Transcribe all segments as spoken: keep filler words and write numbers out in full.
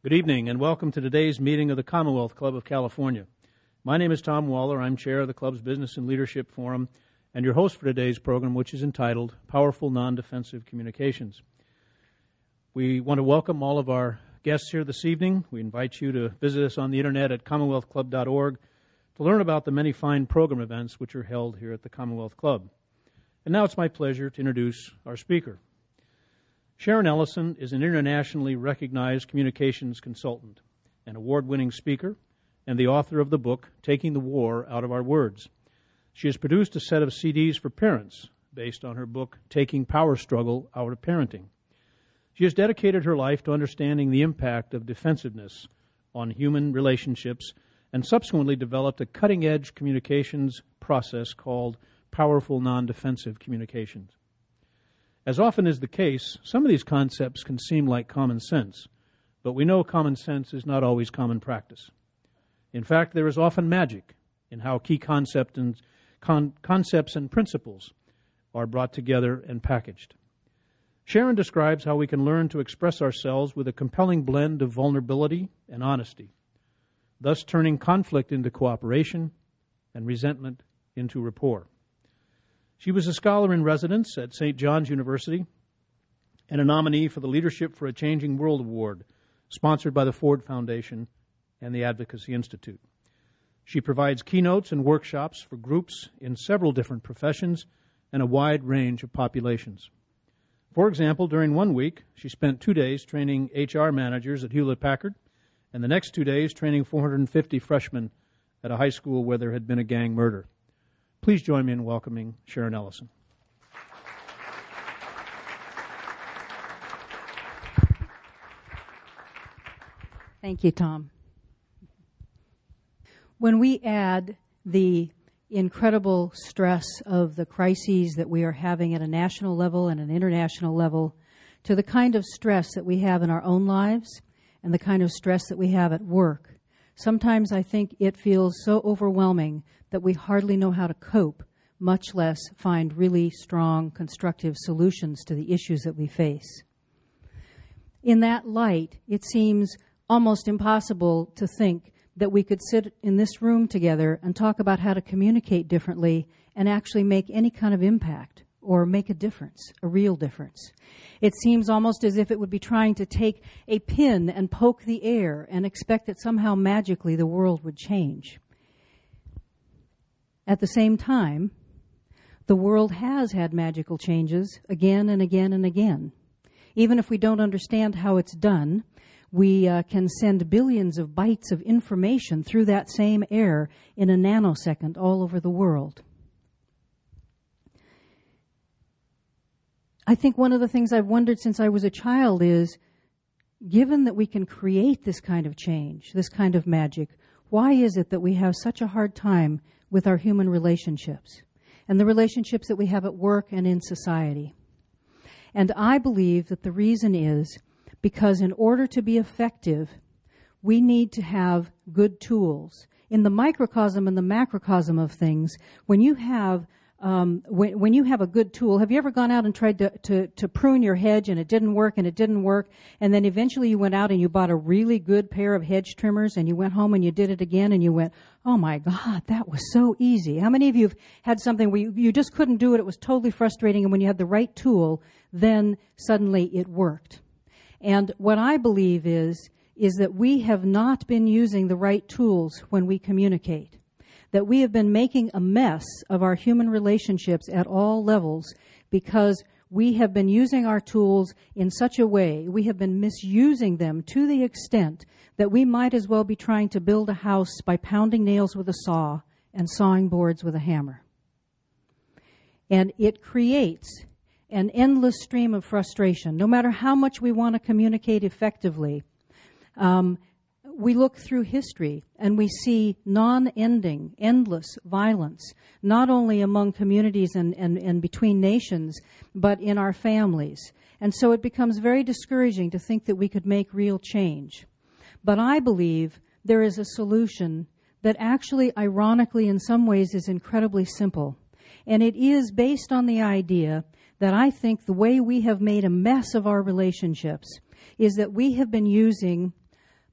Good evening and welcome to today's meeting of the Commonwealth Club of California. My name is Tom Waller. I'm chair of the club's Business and Leadership Forum and your host for today's program, which is entitled Powerful Non-Defensive Communications. We want to welcome all of our guests here this evening. We invite you to visit us on the internet at commonwealth club dot org to learn about the many fine program events which are held here at the Commonwealth Club. And now it's my pleasure to introduce our speaker. Sharon Ellison is an internationally recognized communications consultant, an award-winning speaker, and the author of the book, Taking the War Out of Our Words. She has produced a set of C Ds for parents based on her book, Taking Power Struggle Out of Parenting. She has dedicated her life to understanding the impact of defensiveness on human relationships and subsequently developed a cutting-edge communications process called Powerful Non-Defensive Communications. As often is the case, some of these concepts can seem like common sense, but we know common sense is not always common practice. In fact, there is often magic in how key concept and con- concepts and principles are brought together and packaged. Sharon describes how we can learn to express ourselves with a compelling blend of vulnerability and honesty, thus turning conflict into cooperation and resentment into rapport. She was a scholar in residence at Saint John's University and a nominee for the Leadership for a Changing World Award, sponsored by the Ford Foundation and the Advocacy Institute. She provides keynotes and workshops for groups in several different professions and a wide range of populations. For example, during one week, she spent two days training H R managers at Hewlett-Packard and the next two days training four hundred fifty freshmen at a high school where there had been a gang murder. Please join me in welcoming Sharon Ellison. Thank you, Tom. When we add the incredible stress of the crises that we are having at a national level and an international level to the kind of stress that we have in our own lives and the kind of stress that we have at work, sometimes I think it feels so overwhelming that we hardly know how to cope, much less find really strong, constructive solutions to the issues that we face. In that light, it seems almost impossible to think that we could sit in this room together and talk about how to communicate differently and actually make any kind of impact or make a difference, a real difference. It seems almost as if it would be trying to take a pin and poke the air and expect that somehow magically the world would change. At the same time, the world has had magical changes again and again and again. Even if we don't understand how it's done, we uh, can send billions of bytes of information through that same air in a nanosecond all over the world. I think one of the things I've wondered since I was a child is, given that we can create this kind of change, this kind of magic, why is it that we have such a hard time with our human relationships and the relationships that we have at work and in society? And I believe that the reason is because in order to be effective, we need to have good tools. In the microcosm and the macrocosm of things, when you have Um, when, when you have a good tool, have you ever gone out and tried to, to, to prune your hedge and it didn't work and it didn't work, and then eventually you went out and you bought a really good pair of hedge trimmers and you went home and you did it again and you went, oh my God, that was so easy. How many of you have had something where you, you just couldn't do it, it was totally frustrating, and when you had the right tool, then suddenly it worked? And what I believe is, is that we have not been using the right tools when we communicate. That we have been making a mess of our human relationships at all levels because we have been using our tools in such a way, we have been misusing them to the extent that we might as well be trying to build a house by pounding nails with a saw and sawing boards with a hammer. And it creates an endless stream of frustration. No matter how much we want to communicate effectively, um, we look through history and we see non-ending, endless violence, not only among communities and, and, and between nations, but in our families. And so it becomes very discouraging to think that we could make real change. But I believe there is a solution that actually, ironically, in some ways is incredibly simple. And it is based on the idea that I think the way we have made a mess of our relationships is that we have been using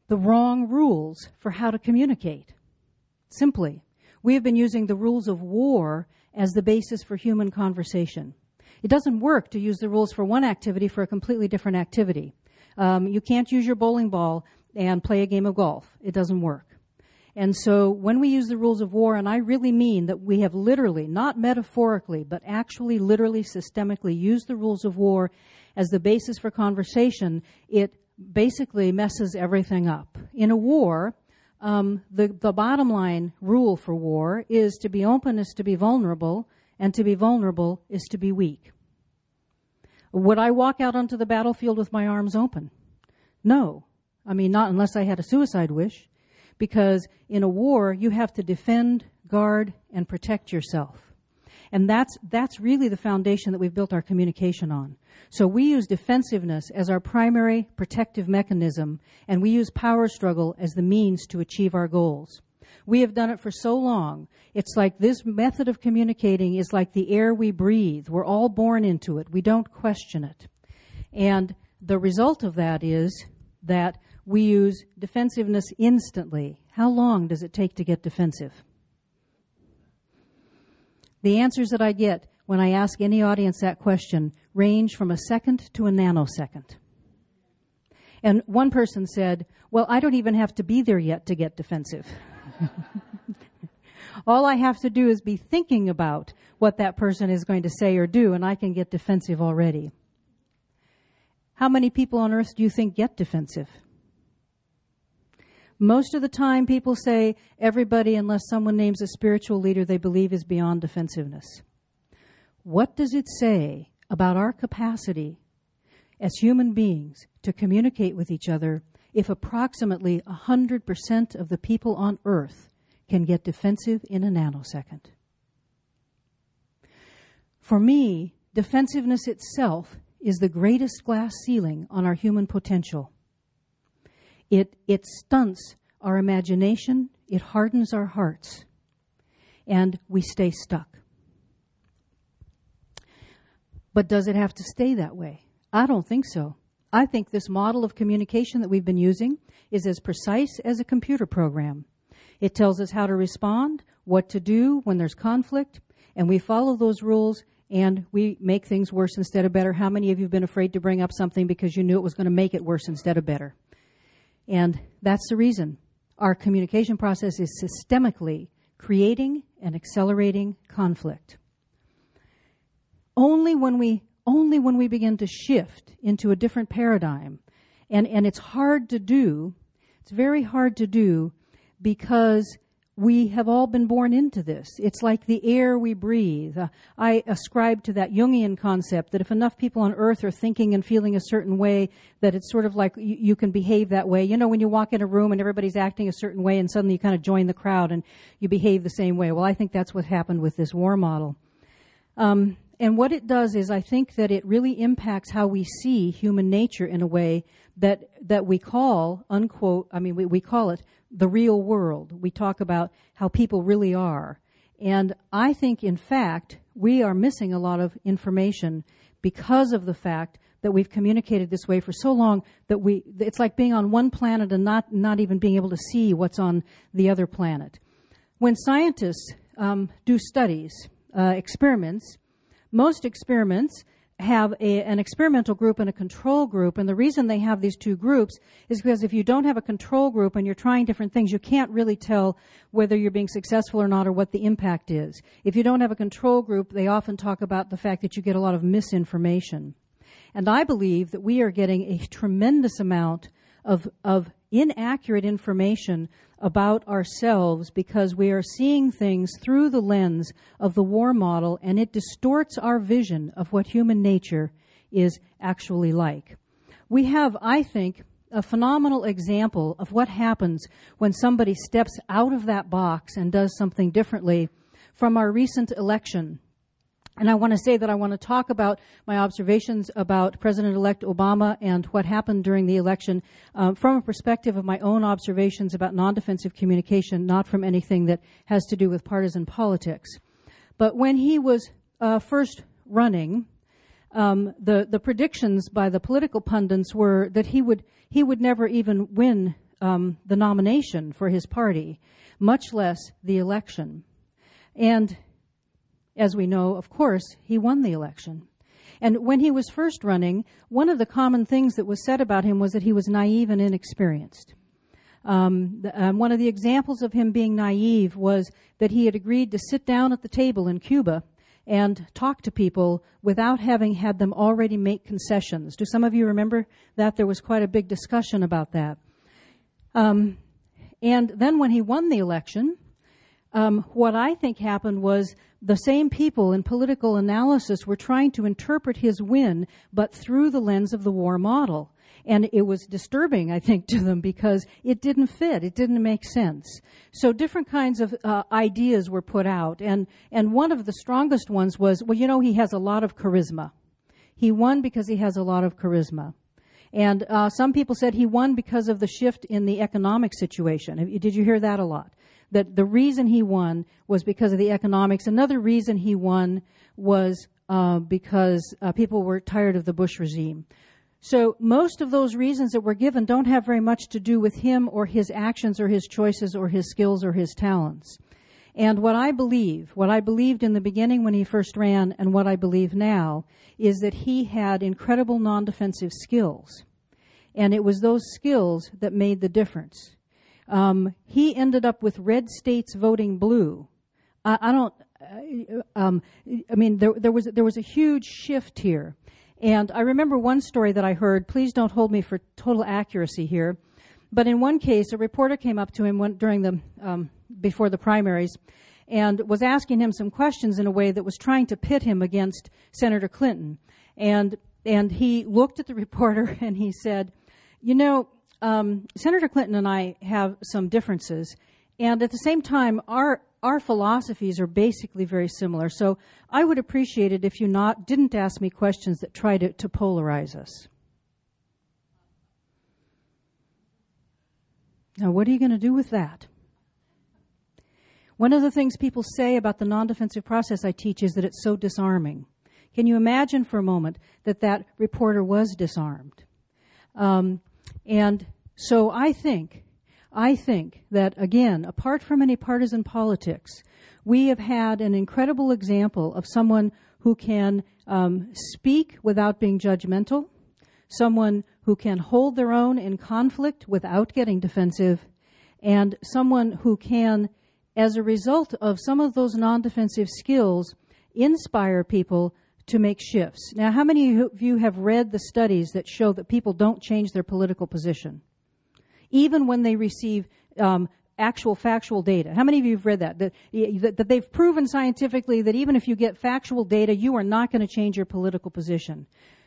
the wrong rules for how to communicate. Simply, we have been using the rules of war as the basis for human conversation. It doesn't work to use the rules for one activity for a completely different activity. Um, you can't use your bowling ball and play a game of golf. It doesn't work. And so when we use the rules of war, and I really mean that we have literally, not metaphorically, but actually literally systemically used the rules of war as the basis for conversation, it basically messes everything up. In a war, um, the, the bottom line rule for war is to be open is to be vulnerable, and to be vulnerable is to be weak. Would I walk out onto the battlefield with my arms open? No. I mean, not unless I had a suicide wish, because in a war, you have to defend, guard, and protect yourself. And that's that's really the foundation that we've built our communication on. So we use defensiveness as our primary protective mechanism, and we use power struggle as the means to achieve our goals. We have done it for so long. It's like this method of communicating is like the air we breathe. We're all born into it. We don't question it. And the result of that is that we use defensiveness instantly. How long does it take to get defensive? The answers that I get when I ask any audience that question range from a second to a nanosecond. And one person said, well, I don't even have to be there yet to get defensive. All I have to do is be thinking about what that person is going to say or do, and I can get defensive already. How many people on earth do you think get defensive? Most of the time, people say everybody, unless someone names a spiritual leader they believe is beyond defensiveness. What does it say about our capacity as human beings to communicate with each other if approximately one hundred percent of the people on earth can get defensive in a nanosecond? For me, defensiveness itself is the greatest glass ceiling on our human potential. It, it stunts our imagination, it hardens our hearts, and we stay stuck. But does it have to stay that way? I don't think so. I think this model of communication that we've been using is as precise as a computer program. It tells us how to respond, what to do when there's conflict, and we follow those rules and we make things worse instead of better. How many of you have been afraid to bring up something because you knew it was going to make it worse instead of better? And that's the reason. Our communication process is systemically creating and accelerating conflict. Only when we only when we begin to shift into a different paradigm, and, and it's hard to do, it's very hard to do because we have all been born into this. It's like the air we breathe. Uh, I ascribe to that Jungian concept that if enough people on earth are thinking and feeling a certain way, that it's sort of like you, you can behave that way. You know, when you walk in a room and everybody's acting a certain way and suddenly you kind of join the crowd and you behave the same way. Well, I think that's what happened with this war model. Um, and what it does is I think that it really impacts how we see human nature in a way that that we call, unquote, I mean, we, we call it the real world. We talk about how people really are. And I think, in fact, we are missing a lot of information because of the fact that we've communicated this way for so long that we, it's like being on one planet and not, not even being able to see what's on the other planet. When scientists um, do studies, uh, experiments, most experiments have a, an experimental group and a control group, and the reason they have these two groups is because if you don't have a control group and you're trying different things, you can't really tell whether you're being successful or not or what the impact is. If you don't have a control group, they often talk about the fact that you get a lot of misinformation. And I believe that we are getting a tremendous amount of, of inaccurate information about ourselves because we are seeing things through the lens of the war model, and it distorts our vision of what human nature is actually like. We have, I think, a phenomenal example of what happens when somebody steps out of that box and does something differently from our recent election. And I want to say that I want to talk about my observations about President-elect Obama and what happened during the election um, from a perspective of my own observations about non-defensive communication, not from anything that has to do with partisan politics. But when he was uh, first running, um, the, the predictions by the political pundits were that he would he would never even win um, the nomination for his party, much less the election. And as we know, of course, he won the election. And when he was first running, one of the common things that was said about him was that he was naive and inexperienced. Um, the, um, one of the examples of him being naive was that he had agreed to sit down at the table in Cuba and talk to people without having had them already make concessions. Do some of you remember that? There was quite a big discussion about that. Um, and then when he won the election, um, what I think happened was the same people in political analysis were trying to interpret his win, but through the lens of the war model. And it was disturbing, I think, to them because it didn't fit. It didn't make sense. So different kinds of uh, ideas were put out. And, and one of the strongest ones was, well, you know, he has a lot of charisma. He won because he has a lot of charisma. And uh, some people said he won because of the shift in the economic situation. Did you hear that a lot? That the reason he won was because of the economics. Another reason he won was uh, because uh, people were tired of the Bush regime. So most of those reasons that were given don't have very much to do with him or his actions or his choices or his skills or his talents. And what I believe, what I believed in the beginning when he first ran and what I believe now is that he had incredible non-defensive skills. And it was those skills that made the difference. Um, he ended up with red states voting blue. I, I don't, uh, um, I mean, there, there was there was a huge shift here. And I remember one story that I heard, please don't hold me for total accuracy here, but in one case, a reporter came up to him when, during the, um, before the primaries and was asking him some questions in a way that was trying to pit him against Senator Clinton. And, and he looked at the reporter and he said, you know, um, Senator Clinton and I have some differences, and at the same time, our Our philosophies are basically very similar, so I would appreciate it if you not didn't ask me questions that try to, to polarize us. Now, what are you going to do with that? One of the things people say about the non-defensive process I teach is that it's so disarming. Can you imagine for a moment that that reporter was disarmed? Um, and so I think... I think that, again, apart from any partisan politics, we have had an incredible example of someone who can um, speak without being judgmental, someone who can hold their own in conflict without getting defensive, and someone who can, as a result of some of those non-defensive skills, inspire people to make shifts. Now, how many of you have read the studies that show that people don't change their political position, even when they receive um, actual factual data? How many of you have read that? That, that they've proven scientifically that even if you get factual data, you are not going to change your political position.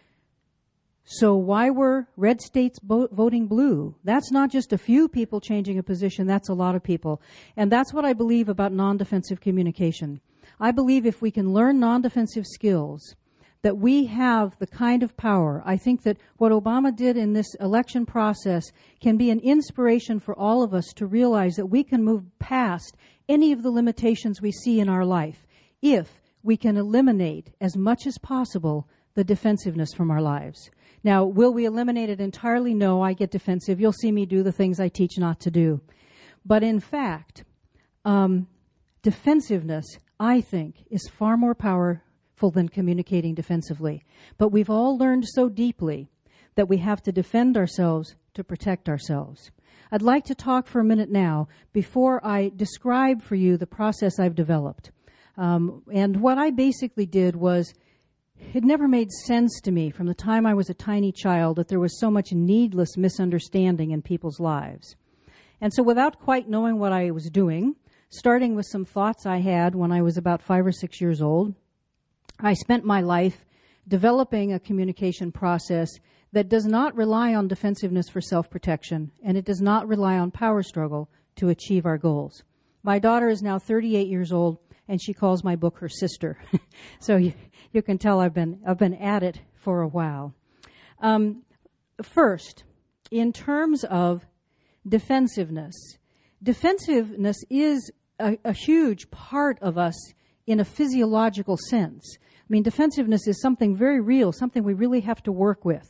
So why were red states bo- voting blue? That's not just a few people changing a position, that's a lot of people. And that's what I believe about non-defensive communication. I believe if we can learn non-defensive skills, that we have the kind of power. I think that what Obama did in this election process can be an inspiration for all of us to realize that we can move past any of the limitations we see in our life if we can eliminate as much as possible the defensiveness from our lives. Now, will we eliminate it entirely? No, I get defensive. You'll see me do the things I teach not to do. But in fact, um, defensiveness, I think, is far more powerful than communicating defensively. But we've all learned so deeply that we have to defend ourselves to protect ourselves. I'd like to talk for a minute now before I describe for you the process I've developed. Um, and what I basically did was, it never made sense to me from the time I was a tiny child that there was so much needless misunderstanding in people's lives. And so without quite knowing what I was doing, starting with some thoughts I had when I was about five or six years old, I spent my life developing a communication process that does not rely on defensiveness for self-protection, and it does not rely on power struggle to achieve our goals. My daughter is now thirty-eight years old, and she calls my book her sister. So you, you can tell I've been I've been at it for a while. Um, first, in terms of defensiveness, defensiveness is a, a huge part of us in a physiological sense. I mean, defensiveness is something very real, something we really have to work with.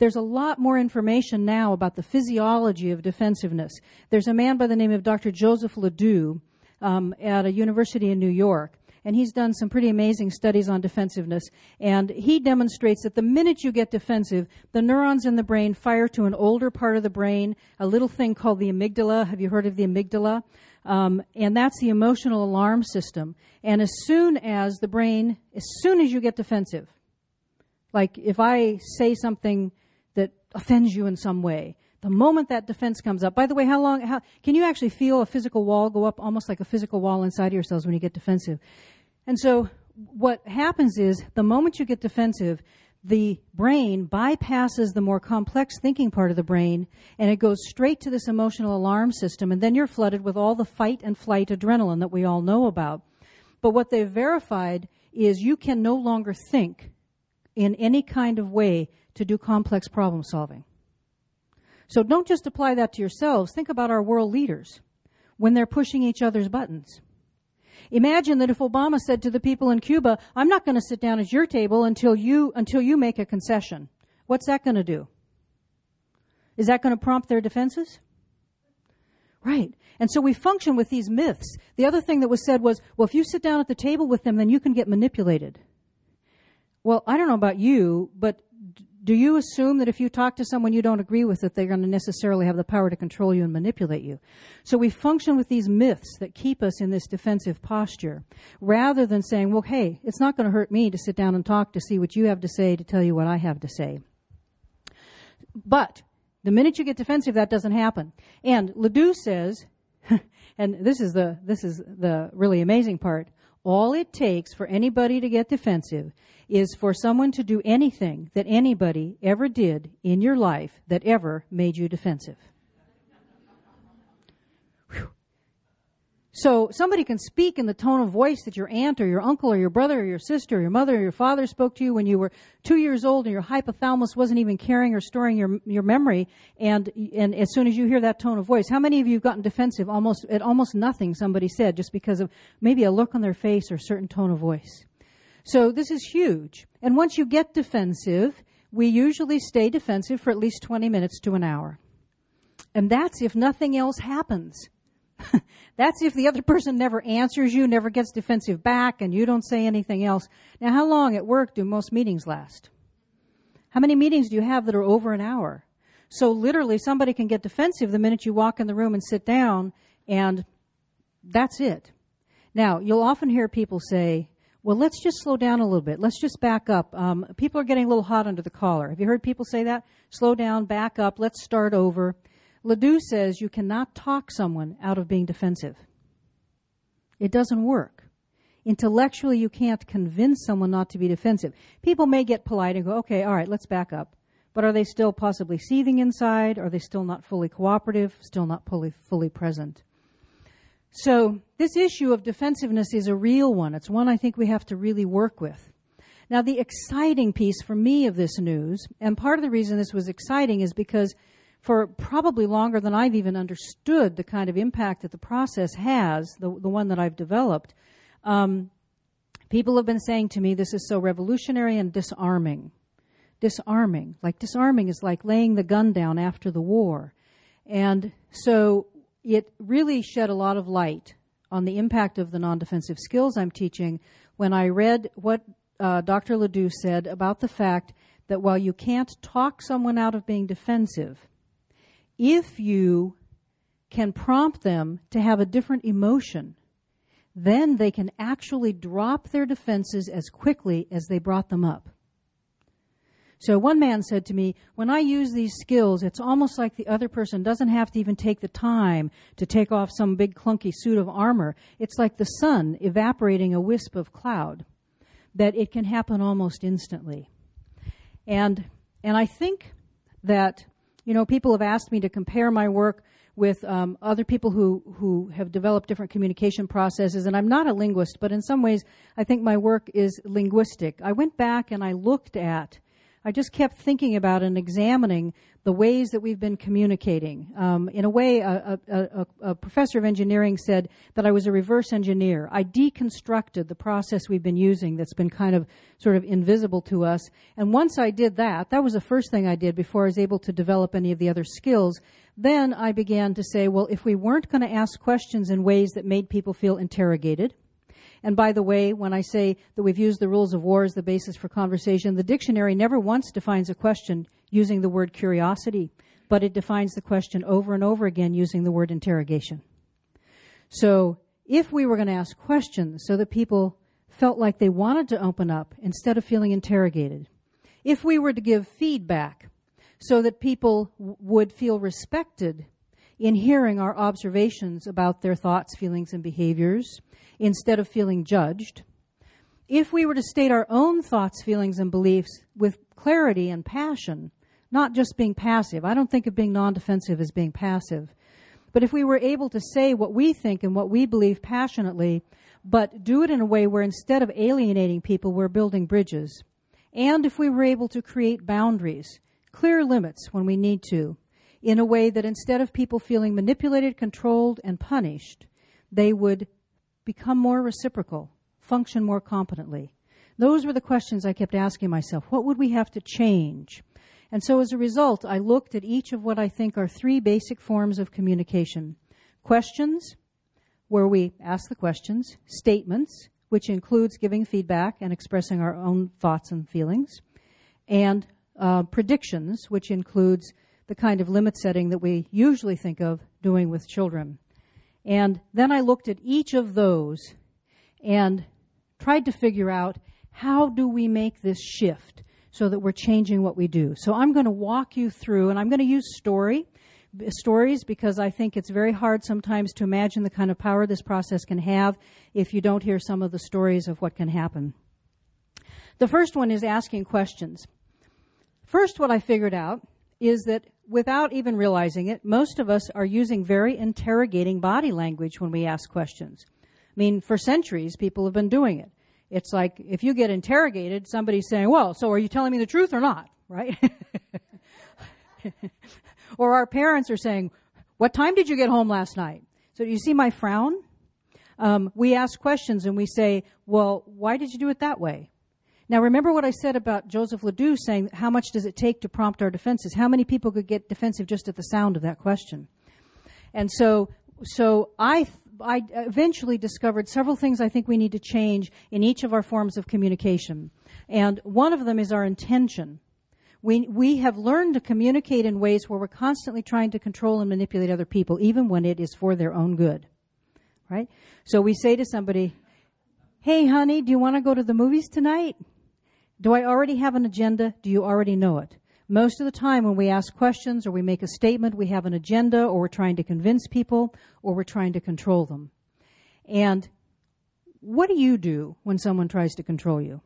There's a lot more information now about the physiology of defensiveness. There's a man by the name of Doctor Joseph Ledoux um, at a university in New York, and he's done some pretty amazing studies on defensiveness, and he demonstrates that the minute you get defensive, the neurons in the brain fire to an older part of the brain, a little thing called the amygdala. Have you heard of the amygdala? Um, and that's the emotional alarm system. And as soon as the brain, as soon as you get defensive, like if I say something that offends you in some way, the moment that defense comes up, by the way, how long, how, can you actually feel a physical wall go up, almost like a physical wall inside of yourselves when you get defensive? And so what happens is the moment you get defensive, the brain bypasses the more complex thinking part of the brain, and it goes straight to this emotional alarm system, and then you're flooded with all the fight and flight adrenaline that we all know about. But what they've verified is you can no longer think in any kind of way to do complex problem solving. So don't just apply that to yourselves. Think about our world leaders when they're pushing each other's buttons. Imagine that if Obama said to the people in Cuba, I'm not going to sit down at your table until you until you make a concession. What's that going to do? Is that going to prompt their defenses? Right. And so we function with these myths. The other thing that was said was, well, if you sit down at the table with them, then you can get manipulated. Well, I don't know about you, but do you assume that if you talk to someone you don't agree with, that they're going to necessarily have the power to control you and manipulate you? So we function with these myths that keep us in this defensive posture, rather than saying, well, hey, it's not going to hurt me to sit down and talk to see what you have to say, to tell you what I have to say. But the minute you get defensive, that doesn't happen. And Ledoux says, and this is the this is the really amazing part, all it takes for anybody to get defensive is for someone to do anything that anybody ever did in your life that ever made you defensive. Whew. So somebody can speak in the tone of voice that your aunt or your uncle or your brother or your sister or your mother or your father spoke to you when you were two years old and your hypothalamus wasn't even carrying or storing your your memory, and and as soon as you hear that tone of voice, how many of you have gotten defensive almost at almost nothing somebody said just because of maybe a look on their face or a certain tone of voice? So this is huge. And once you get defensive, we usually stay defensive for at least twenty minutes to an hour. And that's if nothing else happens. That's if the other person never answers you, never gets defensive back, and you don't say anything else. Now, how long at work do most meetings last? How many meetings do you have that are over an hour? So literally somebody can get defensive the minute you walk in the room and sit down, and that's it. Now, you'll often hear people say, well, let's just slow down a little bit. Let's just back up. Um, people are getting a little hot under the collar. Have you heard people say that? Slow down, back up, let's start over. Ledoux says you cannot talk someone out of being defensive. It doesn't work. Intellectually, you can't convince someone not to be defensive. People may get polite and go, okay, all right, let's back up. But are they still possibly seething inside? Are they still not fully cooperative, still not fully, fully present? So this issue of defensiveness is a real one. It's one I think we have to really work with. Now, the exciting piece for me of this news, and part of the reason this was exciting is because for probably longer than I've even understood the kind of impact that the process has, the, the one that I've developed, um, people have been saying to me, this is so revolutionary and disarming. Disarming. Like disarming is like laying the gun down after the war. And so it really shed a lot of light on the impact of the non-defensive skills I'm teaching when I read what uh, Doctor Ledoux said about the fact that while you can't talk someone out of being defensive, if you can prompt them to have a different emotion, then they can actually drop their defenses as quickly as they brought them up. So one man said to me, when I use these skills, it's almost like the other person doesn't have to even take the time to take off some big clunky suit of armor. It's like the sun evaporating a wisp of cloud, that it can happen almost instantly. And and I think that, you know, people have asked me to compare my work with um, other people who, who have developed different communication processes, and I'm not a linguist, but in some ways I think my work is linguistic. I went back and I looked at I just kept thinking about and examining the ways that we've been communicating. Um, in a way, a, a, a, a professor of engineering said that I was a reverse engineer. I deconstructed the process we've been using that's been kind of sort of invisible to us. And once I did that, that was the first thing I did before I was able to develop any of the other skills. Then I began to say, well, if we weren't going to ask questions in ways that made people feel interrogated, and by the way, when I say that we've used the rules of war as the basis for conversation, the dictionary never once defines a question using the word curiosity, but it defines the question over and over again using the word interrogation. So if we were going to ask questions so that people felt like they wanted to open up instead of feeling interrogated, if we were to give feedback so that people w- would feel respected in hearing our observations about their thoughts, feelings, and behaviors, instead of feeling judged, if we were to state our own thoughts, feelings, and beliefs with clarity and passion, not just being passive. I don't think of being non-defensive as being passive. But if we were able to say what we think and what we believe passionately, but do it in a way where instead of alienating people, we're building bridges, and if we were able to create boundaries, clear limits when we need to, in a way that instead of people feeling manipulated, controlled, and punished, they would become more reciprocal, function more competently. Those were the questions I kept asking myself. What would we have to change? And so as a result, I looked at each of what I think are three basic forms of communication. Questions, where we ask the questions. Statements, which includes giving feedback and expressing our own thoughts and feelings. And uh, predictions, which includes the kind of limit setting that we usually think of doing with children. And then I looked at each of those and tried to figure out how do we make this shift so that we're changing what we do. So I'm going to walk you through, and I'm going to use story, stories because I think it's very hard sometimes to imagine the kind of power this process can have if you don't hear some of the stories of what can happen. The first one is asking questions. First, what I figured out is that without even realizing it, most of us are using very interrogating body language when we ask questions. I mean, for centuries, people have been doing it. It's like if you get interrogated, somebody's saying, well, so are you telling me the truth or not, right? Or our parents are saying, what time did you get home last night? So you see my frown? Um, we ask questions and we say, well, why did you do it that way? Now, remember what I said about Joseph Ledoux saying, how much does it take to prompt our defenses? How many people could get defensive just at the sound of that question? And so, so I, I eventually discovered several things I think we need to change in each of our forms of communication. And one of them is our intention. We, we have learned to communicate in ways where we're constantly trying to control and manipulate other people, even when it is for their own good, right? So we say to somebody, hey, honey, do you want to go to the movies tonight? Do I already have an agenda? Do you already know it? Most of the time when we ask questions or we make a statement, we have an agenda or we're trying to convince people or we're trying to control them. And what do you do when someone tries to control you?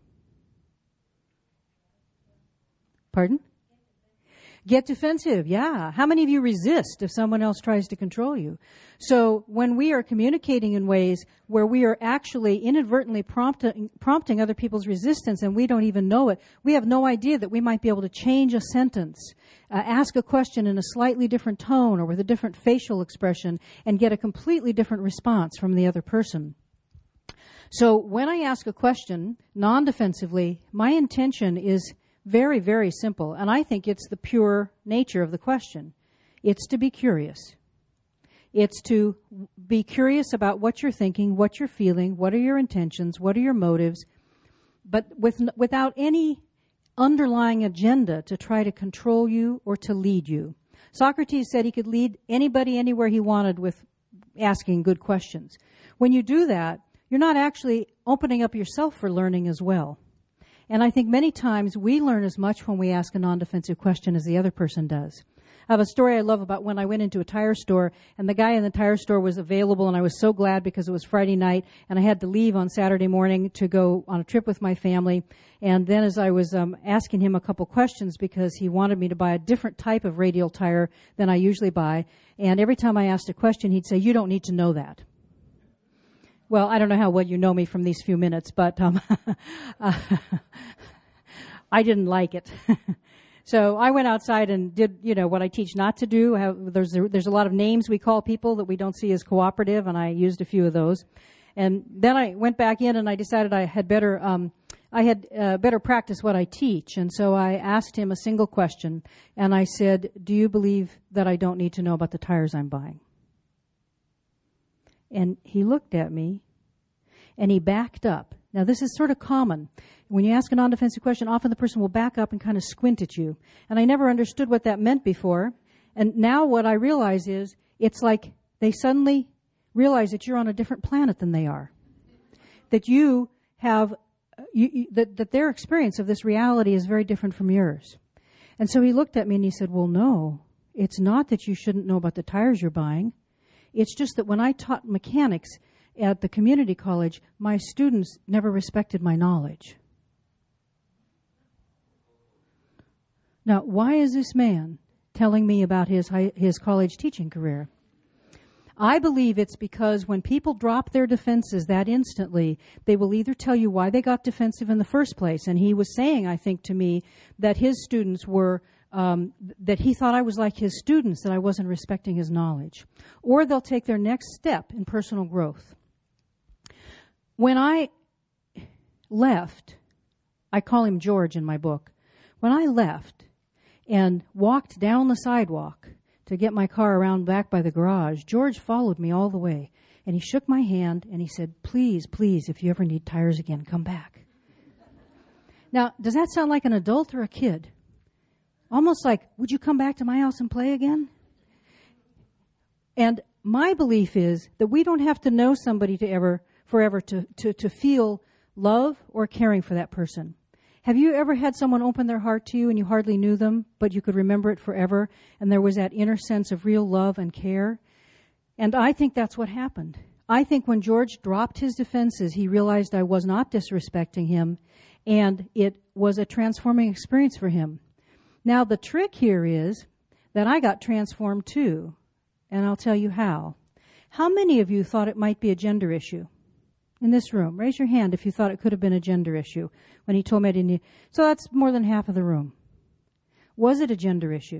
Pardon? Get defensive, yeah. How many of you resist if someone else tries to control you? So when we are communicating in ways where we are actually inadvertently prompting, prompting other people's resistance and we don't even know it, we have no idea that we might be able to change a sentence, uh, ask a question in a slightly different tone or with a different facial expression and get a completely different response from the other person. So when I ask a question non-defensively, my intention is very, very simple, and I think it's the pure nature of the question. It's to be curious. It's to be curious about what you're thinking, what you're feeling, what are your intentions, what are your motives, but with, without any underlying agenda to try to control you or to lead you. Socrates said he could lead anybody anywhere he wanted with asking good questions. When you do that, you're not actually opening up yourself for learning as well. And I think many times we learn as much when we ask a non-defensive question as the other person does. I have a story I love about when I went into a tire store and the guy in the tire store was available, and I was so glad because it was Friday night and I had to leave on Saturday morning to go on a trip with my family. And then as I was um, asking him a couple questions because he wanted me to buy a different type of radial tire than I usually buy, and every time I asked a question he'd say, you don't need to know that. Well, I don't know how well you know me from these few minutes, but um, uh, I didn't like it. So I went outside and did, you know, what I teach not to do. How, there's, a, there's a lot of names we call people that we don't see as cooperative, and I used a few of those. And then I went back in and I decided I had better, um, I had uh, better practice what I teach. And so I asked him a single question, and I said, do you believe that I don't need to know about the tires I'm buying? And he looked at me, and he backed up. Now, this is sort of common. When you ask a non-defensive question, often the person will back up and kind of squint at you. And I never understood what that meant before. And now what I realize is it's like they suddenly realize that you're on a different planet than they are. That you have, you, you, that, that their experience of this reality is very different from yours. And so he looked at me and he said, well, no, it's not that you shouldn't know about the tires you're buying. It's just that when I taught mechanics at the community college, my students never respected my knowledge. Now, why is this man telling me about his high, his college teaching career? I believe it's because when people drop their defenses that instantly, they will either tell you why they got defensive in the first place. And he was saying, I think, to me, that his students were, um, that he thought I was like his students, that I wasn't respecting his knowledge. Or they'll take their next step in personal growth. When I left, I call him George in my book. When I left and walked down the sidewalk to get my car around back by the garage, George followed me all the way. And he shook my hand and he said, please, please, if you ever need tires again, come back. Now, does that sound like an adult or a kid? Almost like, would you come back to my house and play again? And my belief is that we don't have to know somebody to ever, forever to, to, to feel love or caring for that person. Have you ever had someone open their heart to you and you hardly knew them, but you could remember it forever, and there was that inner sense of real love and care? And I think that's what happened. I think when George dropped his defenses, he realized I was not disrespecting him, and it was a transforming experience for him. Now, the trick here is that I got transformed too, and I'll tell you how. How many of you thought it might be a gender issue? In this room, raise your hand if you thought it could have been a gender issue when he told me I didn't need. So that's more than half of the room. Was it a gender issue?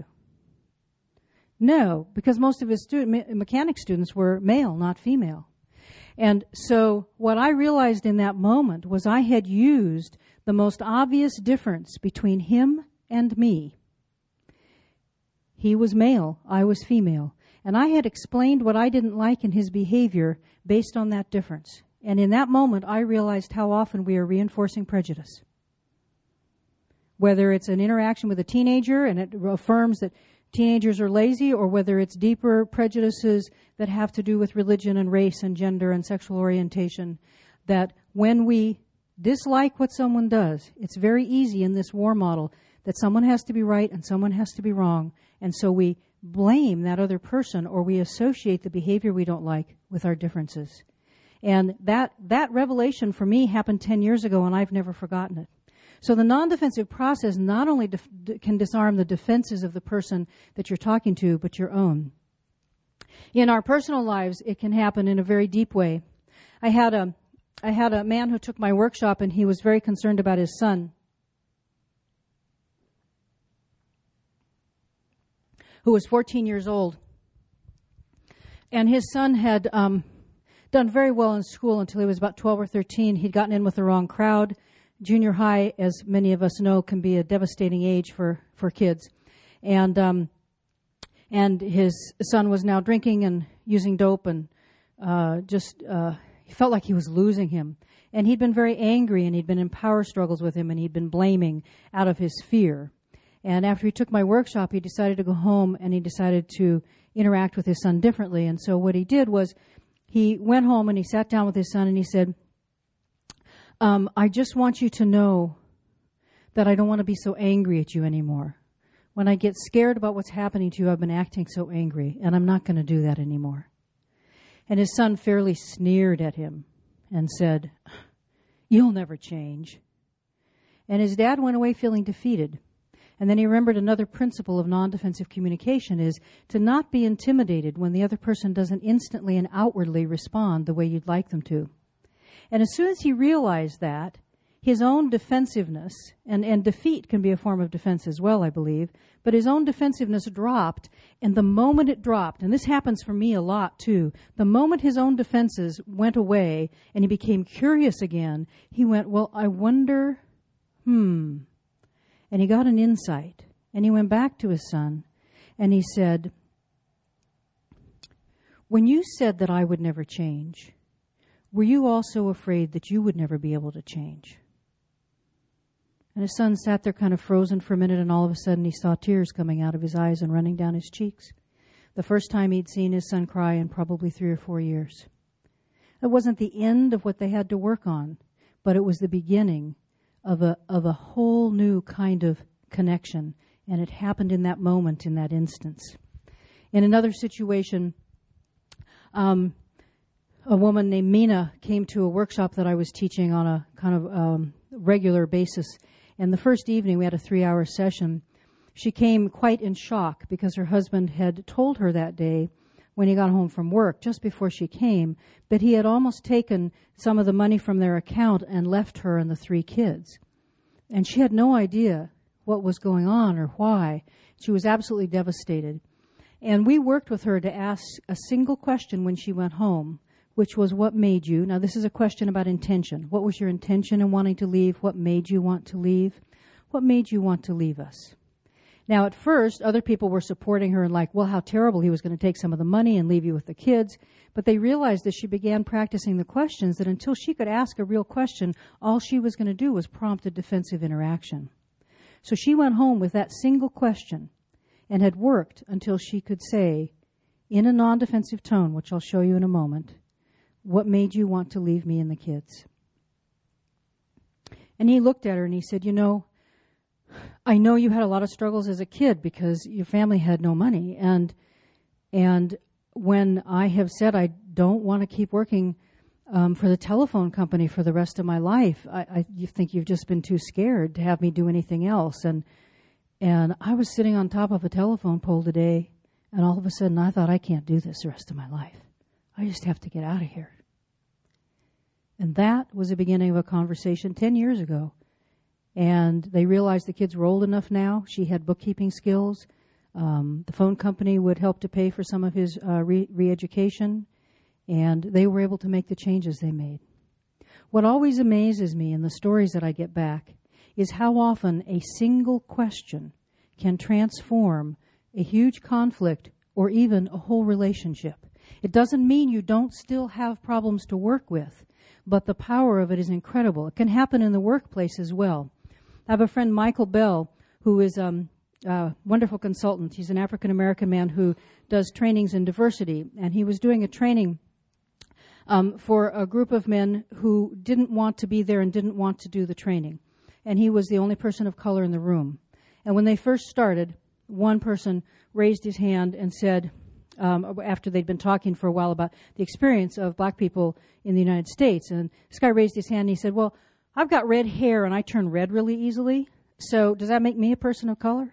No, because most of his student, me- mechanic students were male, not female. And so what I realized in that moment was I had used the most obvious difference between him and me. He was male, I was female. And I had explained what I didn't like in his behavior based on that difference. And in that moment, I realized how often we are reinforcing prejudice. Whether it's an interaction with a teenager and it affirms that teenagers are lazy, or whether it's deeper prejudices that have to do with religion and race and gender and sexual orientation, that when we dislike what someone does, it's very easy in this war model that someone has to be right and someone has to be wrong. And so we blame that other person, or we associate the behavior we don't like with our differences. And that, that revelation for me happened ten years ago, and I've never forgotten it. So the non-defensive process not only def- can disarm the defenses of the person that you're talking to, but your own. In our personal lives, it can happen in a very deep way. I had a, I had a man who took my workshop, and he was very concerned about his son, who was fourteen years old. And his son had um, done very well in school until he was about twelve or thirteen. He'd gotten in with the wrong crowd. Junior high, as many of us know, can be a devastating age for, for kids. And um, and his son was now drinking and using dope, and uh, just uh, he felt like he was losing him. And he'd been very angry, and he'd been in power struggles with him, and he'd been blaming out of his fear. And after he took my workshop, he decided to go home, and he decided to interact with his son differently. And so what he did was he went home and he sat down with his son and he said, um, I just want you to know that I don't want to be so angry at you anymore. When I get scared about what's happening to you, I've been acting so angry, and I'm not going to do that anymore. And his son fairly sneered at him and said, you'll never change. And his dad went away feeling defeated. And then he remembered another principle of non-defensive communication is to not be intimidated when the other person doesn't instantly and outwardly respond the way you'd like them to. And as soon as he realized that, his own defensiveness, and, and defeat can be a form of defense as well, I believe, but his own defensiveness dropped, and the moment it dropped, and this happens for me a lot too, the moment his own defenses went away and he became curious again, he went, well, I wonder, hmm, and he got an insight, and he went back to his son, and he said, when you said that I would never change, were you also afraid that you would never be able to change? And his son sat there kind of frozen for a minute, and all of a sudden he saw tears coming out of his eyes and running down his cheeks. The first time he'd seen his son cry in probably three or four years. It wasn't the end of what they had to work on, but it was the beginning of a of a whole new kind of connection, and it happened in that moment, in that instance. In another situation, um, a woman named Mina came to a workshop that I was teaching on a kind of um, regular basis. And the first evening, we had a three-hour session. She came quite in shock because her husband had told her that day when he got home from work, just before she came, that he had almost taken some of the money from their account and left her and the three kids. And she had no idea what was going on or why. She was absolutely devastated. And we worked with her to ask a single question when she went home, which was, what made you? Now, this is a question about intention. What was your intention in wanting to leave? What made you want to leave? What made you want to leave us? Now, at first, other people were supporting her and like, well, how terrible, he was going to take some of the money and leave you with the kids. But they realized as she began practicing the questions that until she could ask a real question, all she was going to do was prompt a defensive interaction. So she went home with that single question and had worked until she could say, in a non-defensive tone, which I'll show you in a moment, what made you want to leave me and the kids? And he looked at her and he said, you know, I know you had a lot of struggles as a kid because your family had no money. And and when I have said I don't want to keep working um, for the telephone company for the rest of my life, I, I you think you've just been too scared to have me do anything else. And and I was sitting on top of a telephone pole today, and all of a sudden I thought, I can't do this the rest of my life. I just have to get out of here. And that was the beginning of a conversation ten years ago. And they realized the kids were old enough now. She had bookkeeping skills. Um, the phone company would help to pay for some of his uh, re- re-education. And they were able to make the changes they made. What always amazes me in the stories that I get back is how often a single question can transform a huge conflict or even a whole relationship. It doesn't mean you don't still have problems to work with, but the power of it is incredible. It can happen in the workplace as well. I have a friend, Michael Bell, who is um, a wonderful consultant. He's an African-American man who does trainings in diversity, and he was doing a training um, for a group of men who didn't want to be there and didn't want to do the training. And he was the only person of color in the room. And when they first started, one person raised his hand and said, Um, after they'd been talking for a while about the experience of black people in the United States. And this guy raised his hand and he said, well, I've got red hair and I turn red really easily, so does that make me a person of color?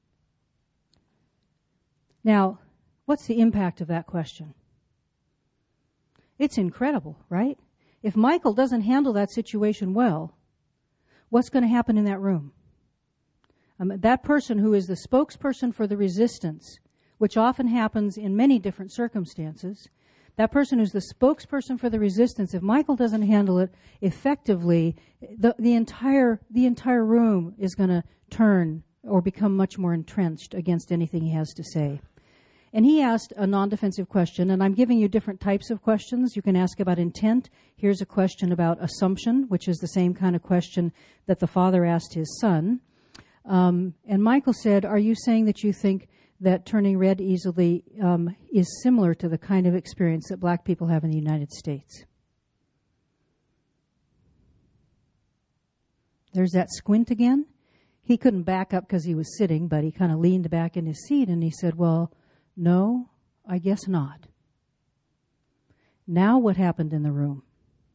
Now, what's the impact of that question? It's incredible, right? If Michael doesn't handle that situation well, what's going to happen in that room? Um, that person who is the spokesperson for the resistance, which often happens in many different circumstances, that person who's the spokesperson for the resistance, if Michael doesn't handle it effectively, the, the entire the entire room is going to turn or become much more entrenched against anything he has to say. And he asked a non-defensive question, and I'm giving you different types of questions. You can ask about intent. Here's a question about assumption, which is the same kind of question that the father asked his son. Um, and Michael said, are you saying that you think that turning red easily um, is similar to the kind of experience that black people have in the United States? There's that squint again. He couldn't back up because he was sitting, but he kind of leaned back in his seat and he said, well, no, I guess not. Now what happened in the room?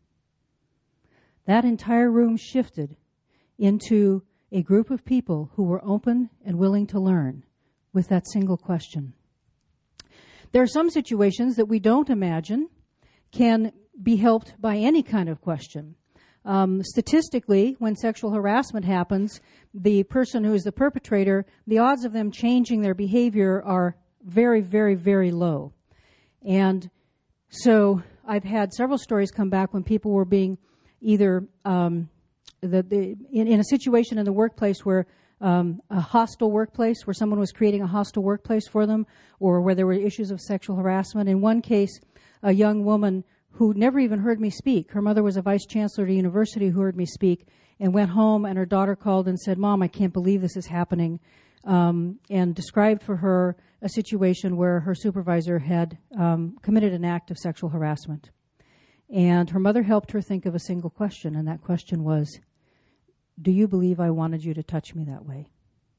That entire room shifted into a group of people who were open and willing to learn with that single question. There are some situations that we don't imagine can be helped by any kind of question. Um, statistically, when sexual harassment happens, the person who is the perpetrator, the odds of them changing their behavior are very, very, very low. And so I've had several stories come back when people were being either um, the, the, in, in a situation in the workplace where um, a hostile workplace, where someone was creating a hostile workplace for them, or where there were issues of sexual harassment. In one case, a young woman who never even heard me speak. Her mother was a vice chancellor at a university who heard me speak and went home, and her daughter called and said, "Mom, I can't believe this is happening," um, and described for her a situation where her supervisor had um, committed an act of sexual harassment. And her mother helped her think of a single question, and that question was, "Do you believe I wanted you to touch me that way?"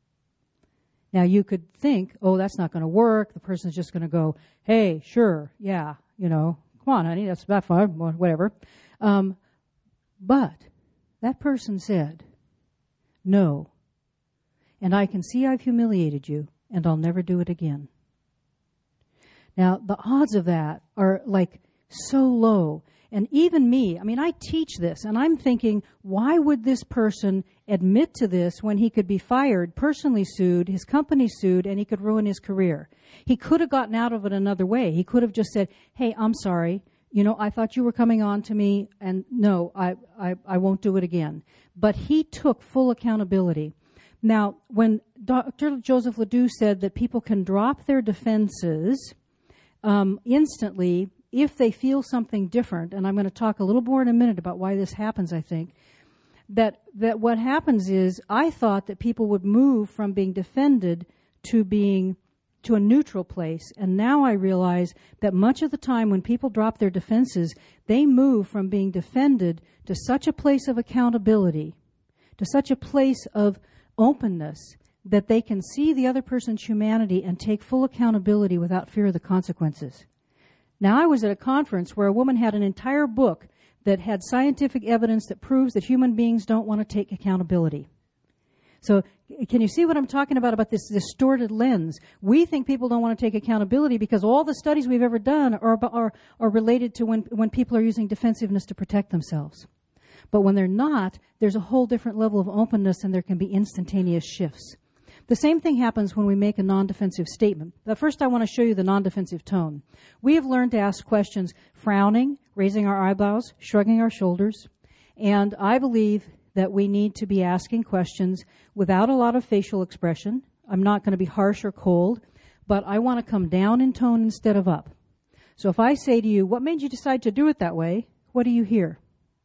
Now, you could think, oh, that's not going to work. The person's just going to go, "Hey, sure, yeah, you know, come on, honey, that's about fun, whatever." Um, but that person said, "No, and I can see I've humiliated you, and I'll never do it again." Now, the odds of that are like so low. And even me, I mean, I teach this, and I'm thinking, why would this person admit to this when he could be fired, personally sued, his company sued, and he could ruin his career? He could have gotten out of it another way. He could have just said, "Hey, I'm sorry. You know, I thought you were coming on to me, and no, I, I, I won't do it again." But he took full accountability. Now, when Doctor Joseph Ledoux said that people can drop their defenses um, instantly if they feel something different, and I'm going to talk a little more in a minute about why this happens, I think, that that what happens is I thought that people would move from being defended to being to a neutral place, and now I realize that much of the time when people drop their defenses, they move from being defended to such a place of accountability, to such a place of openness, that they can see the other person's humanity and take full accountability without fear of the consequences. Now, I was at a conference where a woman had an entire book that had scientific evidence that proves that human beings don't want to take accountability. So can you see what I'm talking about, about this distorted lens? We think people don't want to take accountability because all the studies we've ever done are, are, are related to when, when people are using defensiveness to protect themselves. But when they're not, there's a whole different level of openness, and there can be instantaneous shifts. The same thing happens when we make a non-defensive statement. But first, I want to show you the non-defensive tone. We have learned to ask questions frowning, raising our eyebrows, shrugging our shoulders. And I believe that we need to be asking questions without a lot of facial expression. I'm not going to be harsh or cold, but I want to come down in tone instead of up. So if I say to you, "What made you decide to do it that way?" what do you hear?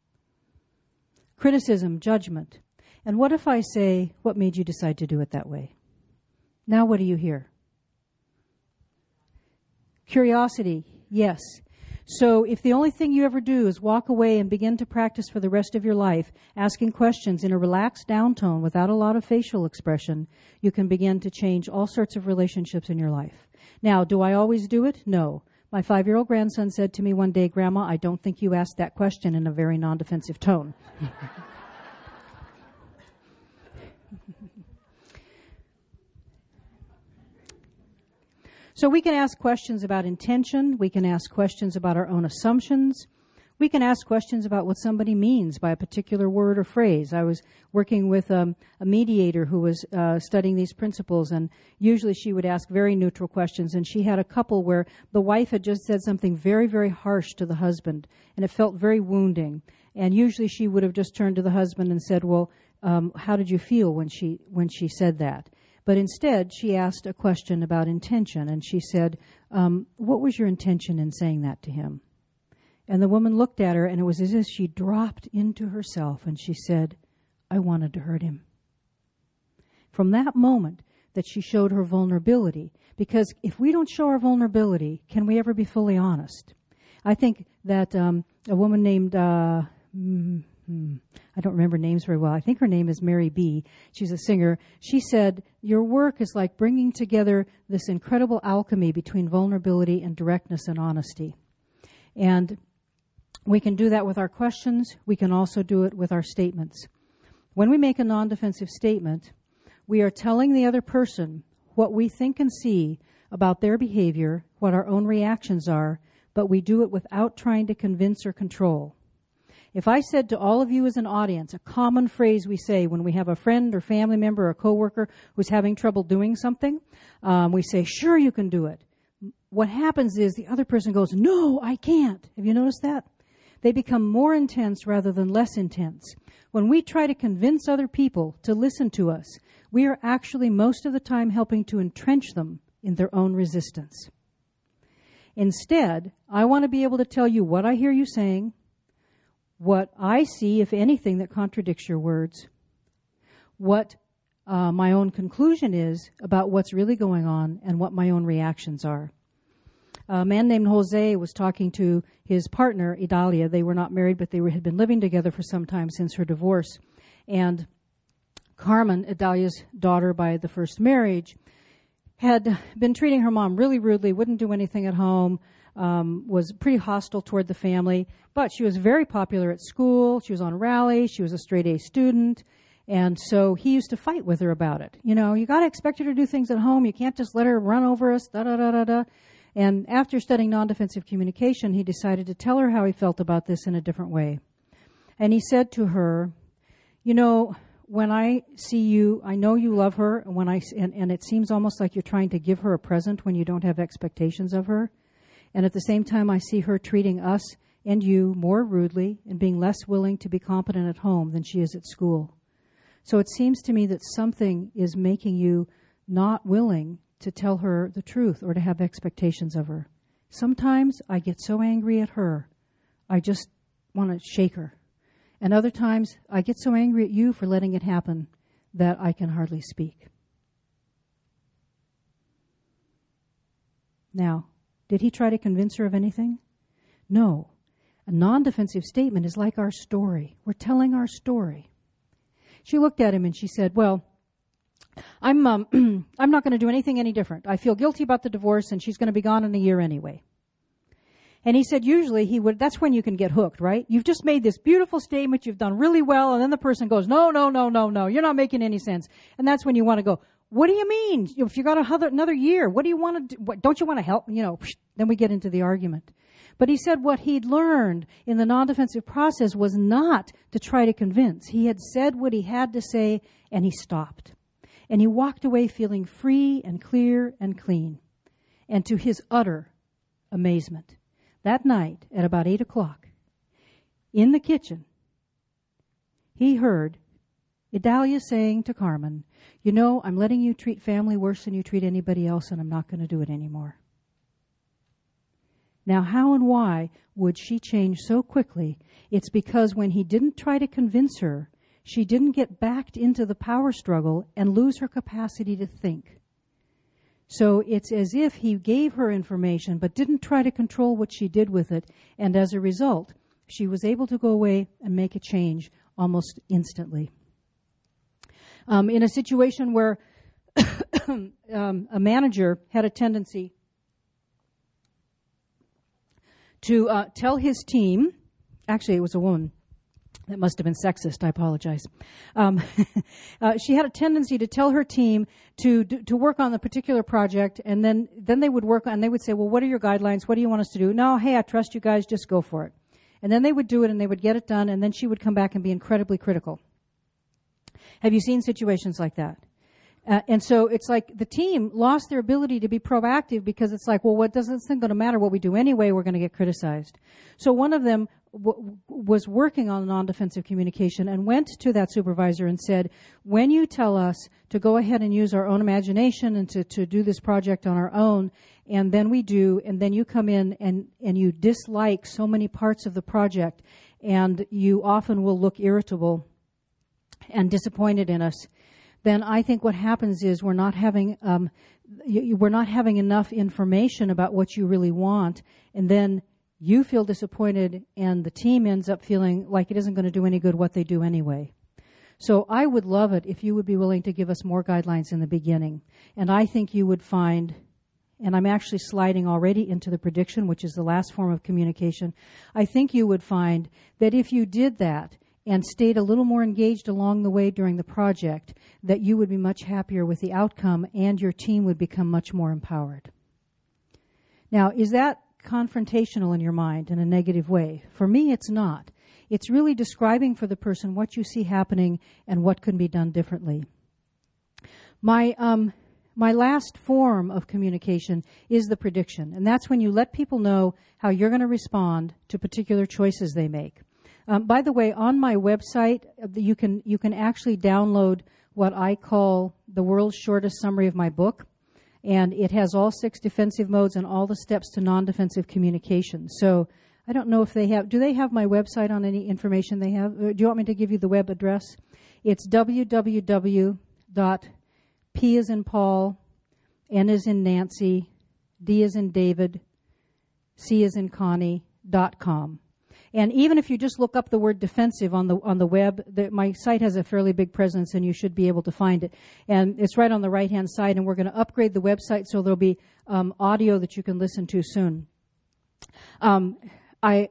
Criticism, judgment. And what if I say, "What made you decide to do it that way?" Now what do you hear? Curiosity, yes. So if the only thing you ever do is walk away and begin to practice for the rest of your life, asking questions in a relaxed down tone without a lot of facial expression, you can begin to change all sorts of relationships in your life. Now, do I always do it? No. My five-year-old grandson said to me one day, "Grandma, I don't think you asked that question in a very non-defensive tone." So we can ask questions about intention. We can ask questions about our own assumptions. We can ask questions about what somebody means by a particular word or phrase. I was working with um, a mediator who was uh, studying these principles, and usually she would ask very neutral questions, and she had a couple where the wife had just said something very, very harsh to the husband, and it felt very wounding. And usually she would have just turned to the husband and said, "Well, um, how did you feel when she when she said that?" But instead, she asked a question about intention, and she said, um, "What was your intention in saying that to him?" And the woman looked at her, and it was as if she dropped into herself, and she said, "I wanted to hurt him." From that moment that she showed her vulnerability, because if we don't show our vulnerability, can we ever be fully honest? I think that um, a woman named... Uh, mm, Hmm. I don't remember names very well. I think her name is Mary B. She's a singer. She said, "Your work is like bringing together this incredible alchemy between vulnerability and directness and honesty." And we can do that with our questions. We can also do it with our statements. When we make a non-defensive statement, we are telling the other person what we think and see about their behavior, what our own reactions are, but we do it without trying to convince or control. If I said to all of you as an audience, a common phrase we say when we have a friend or family member or coworker who's having trouble doing something, um, we say, sure, you can do it. What happens is the other person goes, no, I can't. Have you noticed that? They become more intense rather than less intense. When we try to convince other people to listen to us, we are actually most of the time helping to entrench them in their own resistance. Instead, I want to be able to tell you what I hear you saying, what I see, if anything, that contradicts your words, what uh, my own conclusion is about what's really going on, and what my own reactions are. A man named Jose was talking to his partner, Idalia. They were not married, but they were, had been living together for some time since her divorce. And Carmen, Idalia's daughter by the first marriage, had been treating her mom really rudely, wouldn't do anything at home, um, was pretty hostile toward the family. But she was very popular at school. She was on rallies. She was a straight-A student. And so he used to fight with her about it. You know, you got to expect her to do things at home. You can't just let her run over us, da-da-da-da-da. And after studying non-defensive communication, he decided to tell her how he felt about this in a different way. And he said to her, you know, when I see you, I know you love her, and when I and, and it seems almost like you're trying to give her a present when you don't have expectations of her. And at the same time, I see her treating us and you more rudely and being less willing to be competent at home than she is at school. So it seems to me that something is making you not willing to tell her the truth or to have expectations of her. Sometimes I get so angry at her, I just want to shake her. And other times I get so angry at you for letting it happen that I can hardly speak. Now, did he try to convince her of anything? No. A non-defensive statement is like our story. We're telling our story. She looked at him and she said, well, I'm um, I'm not going to do anything any different. I feel guilty about the divorce, and she's going to be gone in a year anyway. And he said usually he would, that's when you can get hooked, right? You've just made this beautiful statement, you've done really well, and then the person goes, no, no, no, no, no, you're not making any sense. And that's when you want to go, what do you mean? If you got another, another year, what do you want to do? What, don't you want to help? You know, then we get into the argument. But he said what he'd learned in the non-defensive process was not to try to convince. He had said what he had to say, and he stopped. And he walked away feeling free and clear and clean. And to his utter amazement, that night at about eight o'clock, in the kitchen, he heard Idalia saying to Carmen, you know, I'm letting you treat family worse than you treat anybody else, and I'm not going to do it anymore. Now, how and why would she change so quickly? It's because when he didn't try to convince her, she didn't get backed into the power struggle and lose her capacity to think. So it's as if he gave her information but didn't try to control what she did with it, and as a result, she was able to go away and make a change almost instantly. Um, in a situation where um, a manager had a tendency to uh, tell his team, actually it was a woman, that must have been sexist, I apologize. Um, uh, she had a tendency to tell her team to to work on the particular project, and then, then they would work on, and they would say, well, what are your guidelines? What do you want us to do? No, hey, I trust you guys, just go for it. And then they would do it, and they would get it done, and then she would come back and be incredibly critical. Have you seen situations like that? Uh, and so it's like the team lost their ability to be proactive because it's like, well, what doesn't, it's not going to matter what we do anyway, we're going to get criticized. So one of them w- was working on non-defensive communication and went to that supervisor and said, when you tell us to go ahead and use our own imagination and to, to do this project on our own, and then we do, and then you come in and, and you dislike so many parts of the project, and you often will look irritable and disappointed in us, then I think what happens is we're not having um, you, we're not having enough information about what you really want, and then you feel disappointed, and the team ends up feeling like it isn't going to do any good what they do anyway. So I would love it if you would be willing to give us more guidelines in the beginning, and I think you would find, and I'm actually sliding already into the prediction, which is the last form of communication, I think you would find that if you did that and stayed a little more engaged along the way during the project, that you would be much happier with the outcome and your team would become much more empowered. Now, is that confrontational in your mind in a negative way? For me, it's not. It's really describing for the person what you see happening and what can be done differently. My um, my last form of communication is the prediction, and that's when you let people know how you're going to respond to particular choices they make. Um, by the way, on my website, you can you can actually download what I call the world's shortest summary of my book, and it has all six defensive modes and all the steps to non-defensive communication. So I don't know if they have, do they have my website on any information they have? Or do you want me to give you the web address? It's w w w dot p as in Paul, N as in Nancy, D as in David, C as in Connie, dot com. And even if you just look up the word defensive on the on the web, the, my site has a fairly big presence, and you should be able to find it. And it's right on the right-hand side, and we're going to upgrade the website so there'll be um, audio that you can listen to soon. Um, I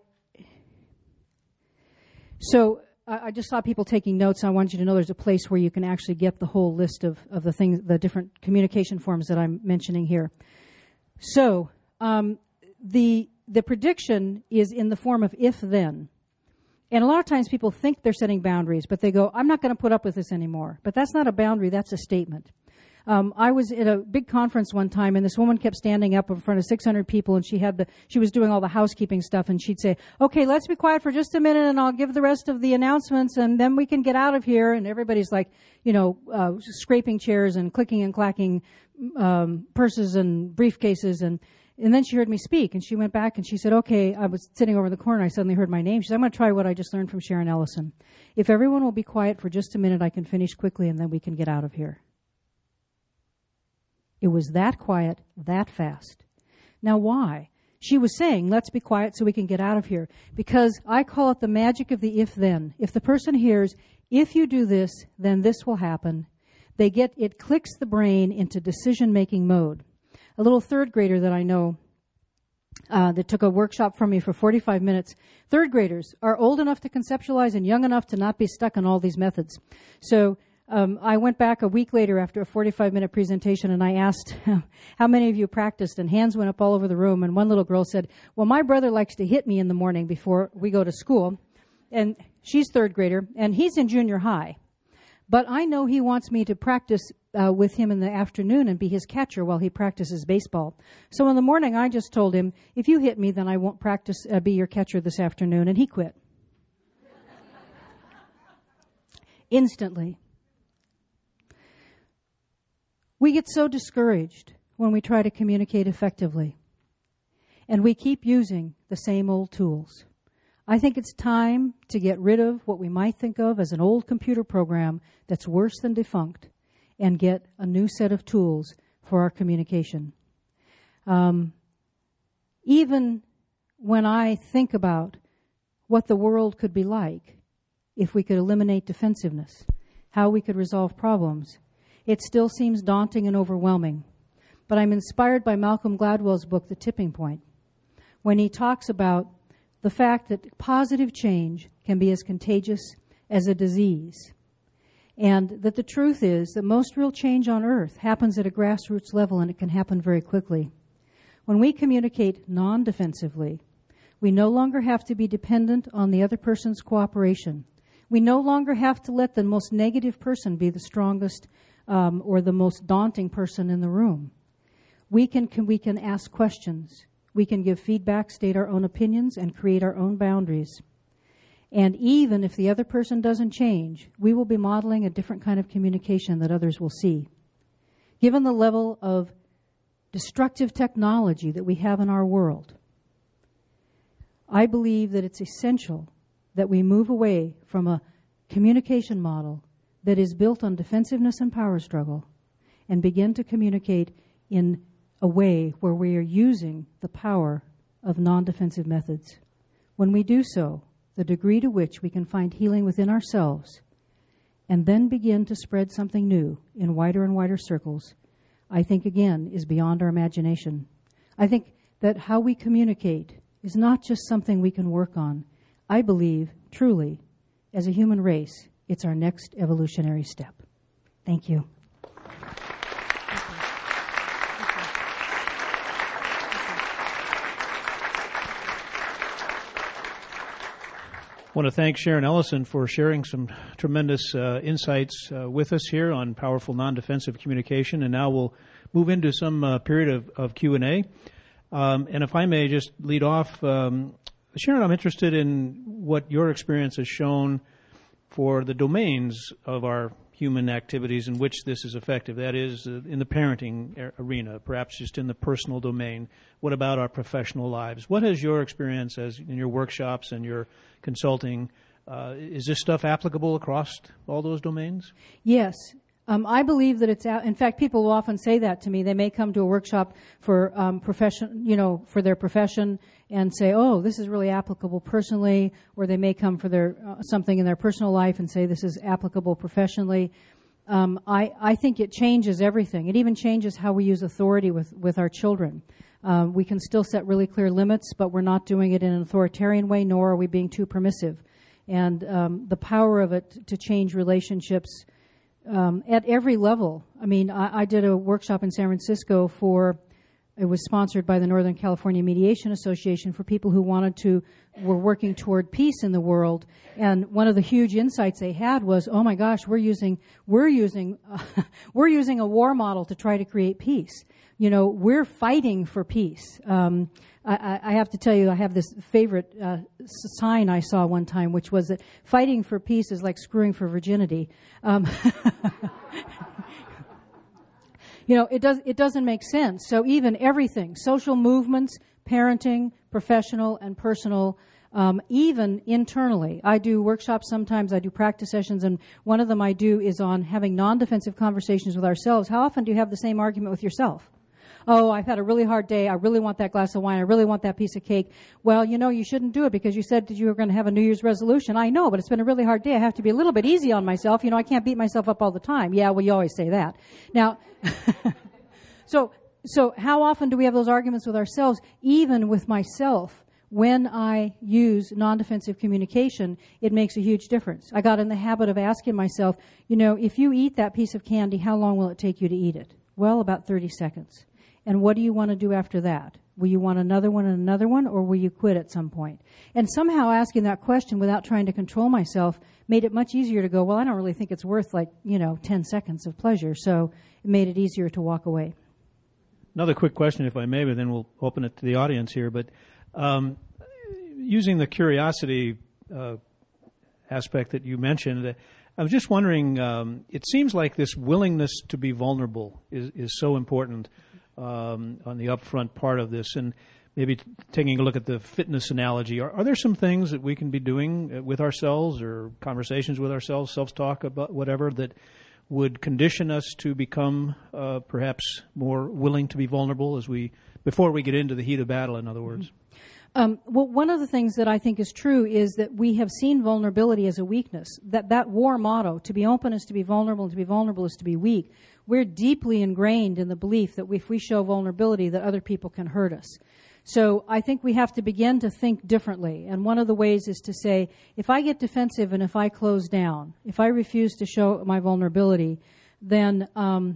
so I just saw people taking notes. I want you to know there's a place where you can actually get the whole list of, of the things, the different communication forms that I'm mentioning here. So um, the the prediction is in the form of if-then. And a lot of times people think they're setting boundaries, but they go, I'm not going to put up with this anymore. But that's not a boundary, that's a statement. Um, I was at a big conference one time, and this woman kept standing up in front of six hundred people, and she had the she was doing all the housekeeping stuff, and she'd say, okay, let's be quiet for just a minute, and I'll give the rest of the announcements, and then we can get out of here. And everybody's like, you know, uh, scraping chairs and clicking and clacking um, purses and briefcases, and And then she heard me speak, and she went back and she said, okay, I was sitting over in the corner. I suddenly heard my name. She said, I'm going to try what I just learned from Sharon Ellison. If everyone will be quiet for just a minute, I can finish quickly, and then we can get out of here. It was that quiet, that fast. Now, why? She was saying, let's be quiet so we can get out of here. Because I call it the magic of the if-then. If the person hears, if you do this, then this will happen, they get, it clicks the brain into decision-making mode. A little third grader that I know uh, that took a workshop from me for forty-five minutes. Third graders are old enough to conceptualize and young enough to not be stuck on all these methods. So um, I went back a week later after a forty-five minute presentation, and I asked how many of you practiced, and hands went up all over the room. And one little girl said, well, my brother likes to hit me in the morning before we go to school. And she's third grader, and he's in junior high. But I know he wants me to practice uh, with him in the afternoon and be his catcher while he practices baseball. So in the morning, I just told him, if you hit me, then I won't practice uh, be your catcher this afternoon. And he quit. Instantly. We get so discouraged when we try to communicate effectively. And we keep using the same old tools. I think it's time to get rid of what we might think of as an old computer program that's worse than defunct and get a new set of tools for our communication. Um, even when I think about what the world could be like if we could eliminate defensiveness, how we could resolve problems, it still seems daunting and overwhelming. But I'm inspired by Malcolm Gladwell's book, The Tipping Point, when he talks about the fact that positive change can be as contagious as a disease. And that the truth is that most real change on earth happens at a grassroots level, and it can happen very quickly. When we communicate non-defensively, we no longer have to be dependent on the other person's cooperation. We no longer have to let the most negative person be the strongest um, or the most daunting person in the room. We can, can, we can ask questions. We can give feedback, state our own opinions, and create our own boundaries. And even if the other person doesn't change, we will be modeling a different kind of communication that others will see. Given the level of destructive technology that we have in our world, I believe that it's essential that we move away from a communication model that is built on defensiveness and power struggle and begin to communicate in a way where we are using the power of non-defensive methods. When we do so, the degree to which we can find healing within ourselves and then begin to spread something new in wider and wider circles, I think, again, is beyond our imagination. I think that how we communicate is not just something we can work on. I believe, truly, as a human race, it's our next evolutionary step. Thank you. I want to thank Sharon Ellison for sharing some tremendous uh, insights uh, with us here on powerful non-defensive communication. And now we'll move into some uh, period of, of Q and A. Um, and if I may just lead off, um, Sharon, I'm interested in what your experience has shown for the domains of our human activities in which this is effective. That is, uh, in the parenting arena, perhaps just in the personal domain. What about our professional lives? What has your experience as in your workshops and your consulting? Uh, is this stuff applicable across all those domains? Yes. Um, I believe that it's out. In fact, people will often say that to me. They may come to a workshop for um, profession, you know, for their profession, and say, "Oh, this is really applicable personally," or they may come for their uh, something in their personal life and say, "This is applicable professionally." Um, I I think it changes everything. It even changes how we use authority with with our children. Um, we can still set really clear limits, but we're not doing it in an authoritarian way, nor are we being too permissive. And um, the power of it to change relationships. Um, at every level. I mean, I, I did a workshop in San Francisco for, it was sponsored by the Northern California Mediation Association for people who wanted to, were working toward peace in the world. And one of the huge insights they had was, oh my gosh, we're using, we're using, uh, we're using a war model to try to create peace. You know, we're fighting for peace. Um, I, I have to tell you, I have this favorite uh, sign I saw one time, which was that fighting for peace is like screwing for virginity. Um, you know, it does. It doesn't make sense. So even everything, social movements, parenting, professional and personal, um, even internally. I do workshops sometimes. I do practice sessions, and one of them I do is on having non-defensive conversations with ourselves. How often do you have the same argument with yourself? Oh, I've had a really hard day. I really want that glass of wine. I really want that piece of cake. Well, you know, you shouldn't do it because you said that you were going to have a New Year's resolution. I know, but it's been a really hard day. I have to be a little bit easy on myself. You know, I can't beat myself up all the time. Yeah, well, you always say that. Now, so, so how often do we have those arguments with ourselves? Even with myself, when I use non-defensive communication, it makes a huge difference. I got in the habit of asking myself, you know, if you eat that piece of candy, how long will it take you to eat it? Well, about thirty seconds. And what do you want to do after that? Will you want another one and another one, or will you quit at some point? And somehow asking that question without trying to control myself made it much easier to go, well, I don't really think it's worth like, you know, ten seconds of pleasure. So it made it easier to walk away. Another quick question, if I may, but then we'll open it to the audience here. But um, using the curiosity uh, aspect that you mentioned, uh, I was just wondering, um, it seems like this willingness to be vulnerable is, is so important. Um, on the upfront part of this, and maybe t- taking a look at the fitness analogy, are, are there some things that we can be doing with ourselves or conversations with ourselves, self-talk about whatever, that would condition us to become uh, perhaps more willing to be vulnerable as we, before we get into the heat of battle, in other words? Um, well, one of the things that I think is true is that we have seen vulnerability as a weakness. That that war motto, to be open is to be vulnerable, and to be vulnerable is to be weak. We're deeply ingrained in the belief that if we show vulnerability, that other people can hurt us. So I think we have to begin to think differently. And one of the ways is to say, if I get defensive and if I close down, if I refuse to show my vulnerability, then um,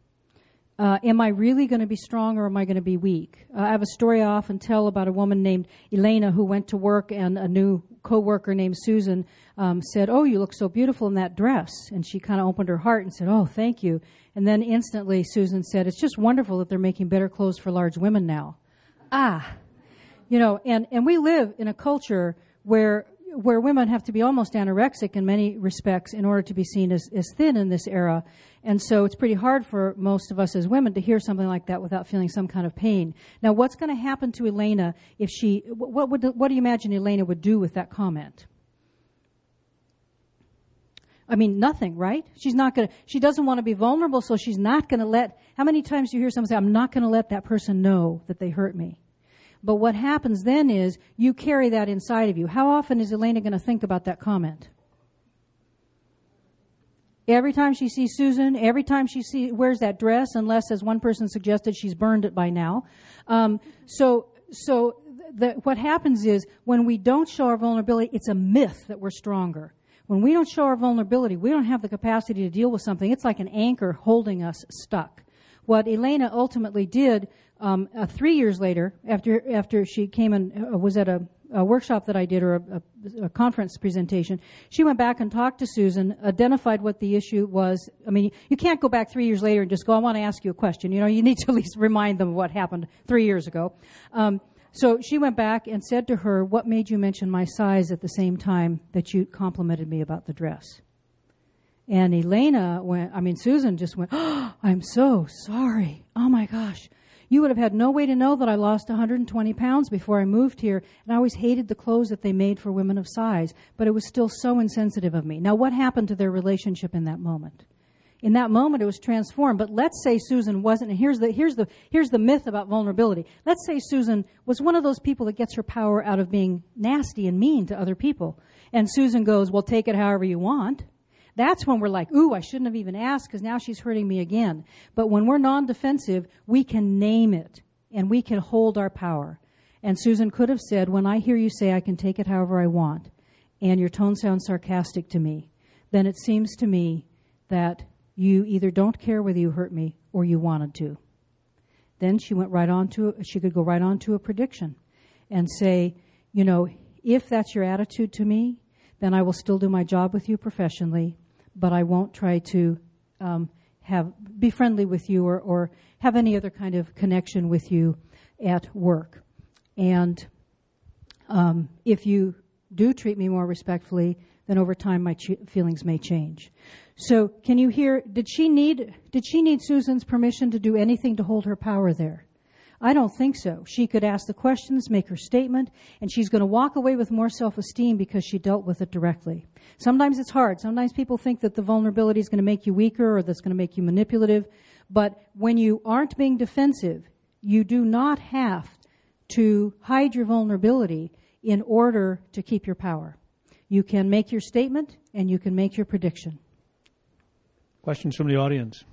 uh, am I really going to be strong or am I going to be weak? Uh, I have a story I often tell about a woman named Elena who went to work, and a new coworker named Susan um, said, "Oh, you look so beautiful in that dress." And she kind of opened her heart and said, "Oh, thank you." And then instantly Susan said, "It's just wonderful that they're making better clothes for large women now." Ah, you know, and, and we live in a culture where where women have to be almost anorexic in many respects in order to be seen as, as thin in this era. And so it's pretty hard for most of us as women to hear something like that without feeling some kind of pain. Now, what's going to happen to Elena if she, what would, what do you imagine Elena would do with that comment? I mean, nothing, right? She's not going to, she doesn't want to be vulnerable, so she's not going to let, how many times do you hear someone say, I'm not going to let that person know that they hurt me? But what happens then is you carry that inside of you. How often is Elena going to think about that comment? Every time she sees Susan, every time she see, wears that dress, unless, as one person suggested, she's burned it by now. Um, so, so the, what happens is when we don't show our vulnerability, it's a myth that we're stronger. When we don't show our vulnerability, we don't have the capacity to deal with something. It's like an anchor holding us stuck. What Elena ultimately did, um, uh, three years later, after after she came and uh, was at a, a workshop that I did, or a, a, a conference presentation, she went back and talked to Susan, identified what the issue was. I mean, you can't go back three years later and just go, I want to ask you a question. You know, you need to at least remind them of what happened three years ago. Um, so she went back and said to her, what made you mention my size at the same time that you complimented me about the dress? And Elena went, I mean, Susan just went, oh, I'm so sorry. Oh my gosh. You would have had no way to know that I lost one hundred twenty pounds before I moved here, and I always hated the clothes that they made for women of size, but it was still so insensitive of me. Now, what happened to their relationship in that moment? In that moment, it was transformed, but let's say Susan wasn't, and here's the, here's the, here's the myth about vulnerability. Let's say Susan was one of those people that gets her power out of being nasty and mean to other people, and Susan goes, well, take it however you want. That's when we're like, ooh, I shouldn't have even asked because now she's hurting me again. But when we're non-defensive, we can name it and we can hold our power. And Susan could have said, when I hear you say I can take it however I want, and your tone sounds sarcastic to me, then it seems to me that you either don't care whether you hurt me or you wanted to. Then she went right on to, she could go right on to a prediction and say, you know, if that's your attitude to me, then I will still do my job with you professionally, but I won't try to um, have be friendly with you or, or have any other kind of connection with you at work. And um, if you do treat me more respectfully, then over time my ch- feelings may change. So, can you hear? Did she need did she need Susan's permission to do anything to hold her power there? I don't think so. She could ask the questions, make her statement, and she's going to walk away with more self-esteem because she dealt with it directly. Sometimes it's hard. Sometimes people think that the vulnerability is going to make you weaker or that's going to make you manipulative. But when you aren't being defensive, you do not have to hide your vulnerability in order to keep your power. You can make your statement and you can make your prediction. Questions from the audience?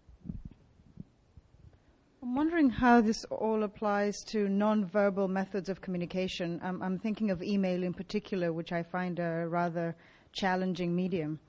I'm wondering how this all applies to non-verbal methods of communication. I'm, I'm thinking of email in particular, which I find a rather challenging medium.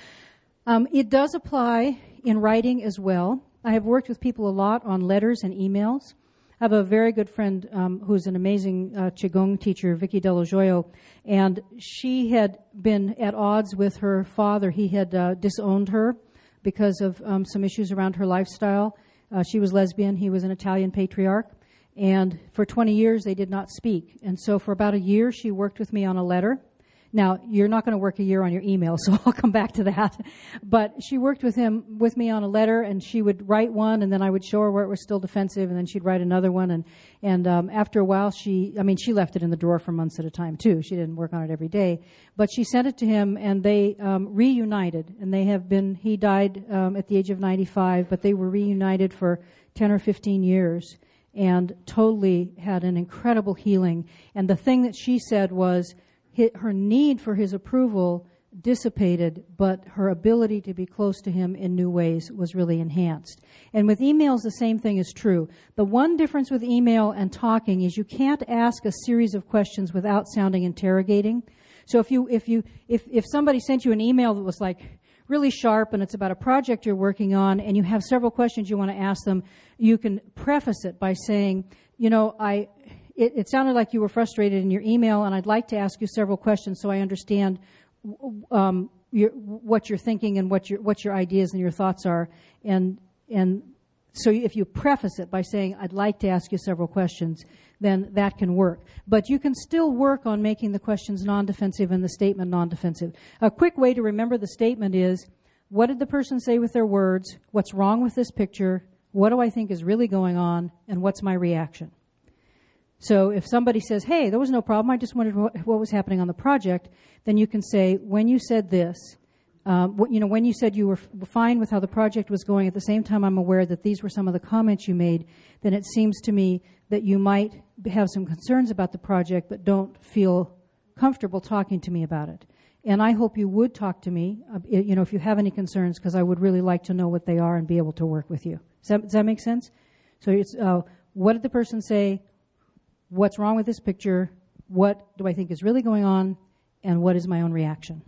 Um, it does apply in writing as well. I have worked with people a lot on letters and emails. I have a very good friend um, who's an amazing uh, Qigong teacher, Vicky Delojoyo, and she had been at odds with her father. He had uh, disowned her because of um, some issues around her lifestyle. Uh, she was lesbian. He was an Italian patriarch. And for twenty years, they did not speak. And so for about a year, she worked with me on a letter. Now, you're not going to work a year on your email, so I'll come back to that. But she worked with him, with me on a letter, and she would write one, and then I would show her where it was still defensive, and then she'd write another one. And, and um, after a while, she, I mean, she left it in the drawer for months at a time, too. She didn't work on it every day. But she sent it to him, and they um, reunited. And they have been, he died um, at the age of ninety-five, but they were reunited for ten or fifteen years and totally had an incredible healing. And the thing that she said was, her need for his approval dissipated, but her ability to be close to him in new ways was really enhanced. And with emails, the same thing is true. The one difference with email and talking is you can't ask a series of questions without sounding interrogating. So if you, if you, if, if somebody sent you an email that was like really sharp and it's about a project you're working on and you have several questions you want to ask them, you can preface it by saying, you know, I, It, it sounded like you were frustrated in your email, and I'd like to ask you several questions so I understand um, your, what you're thinking and what your what your ideas and your thoughts are. And and so if you preface it by saying, I'd like to ask you several questions, then that can work. But you can still work on making the questions non-defensive and the statement non-defensive. A quick way to remember the statement is, what did the person say with their words? What's wrong with this picture? What do I think is really going on? And what's my reaction? So if somebody says, hey, there was no problem, I just wondered what, what was happening on the project, then you can say, when you said this, um, what, you know, when you said you were f- fine with how the project was going, at the same time I'm aware that these were some of the comments you made, then it seems to me that you might have some concerns about the project but don't feel comfortable talking to me about it. And I hope you would talk to me, uh, you know, if you have any concerns, because I would really like to know what they are and be able to work with you. Does that, does that make sense? So it's, uh, what did the person say? What's wrong with this picture? What do I think is really going on? And what is my own reaction?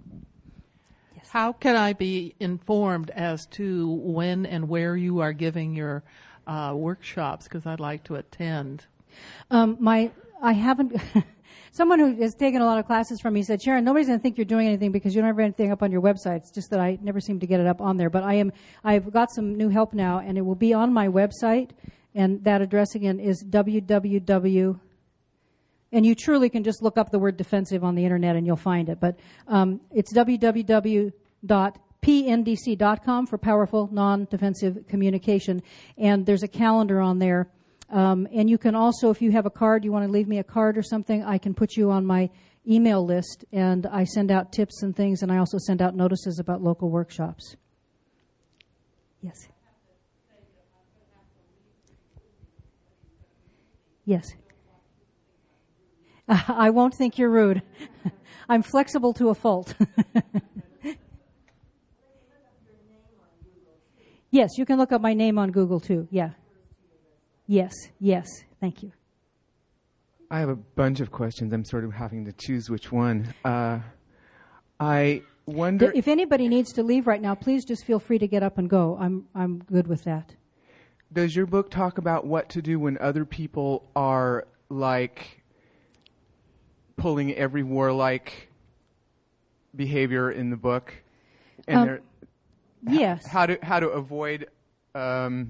Yes. How can I be informed as to when and where you are giving your uh, workshops? Because I'd like to attend. Um, my, I haven't. someone who has taken a lot of classes from me said, Sharon, nobody's going to think you're doing anything because you don't have anything up on your website. It's just that I never seem to get it up on there. But I am, I've got some new help now, and it will be on my website. And that address again is www. And you truly can just look up the word defensive on the internet and you'll find it. But um, it's www dot p n d c dot com for powerful non-defensive communication. And there's a calendar on there. Um, and you can also, if you have a card, you want to leave me a card or something, I can put you on my email list. And I send out tips and things, and I also send out notices about local workshops. Yes. Yes. Uh, I won't think you're rude. I'm flexible to a fault. Yes, you can look up my name on Google too. Yeah. Yes, yes. Thank you. I have a bunch of questions. I'm sort of having to choose which one. Uh, I wonder... If anybody needs to leave right now, please just feel free to get up and go. I'm I'm good with that. Does your book talk about what to do when other people are, like, pulling every warlike behavior in the book? And um, they're, yes. How to how to avoid um,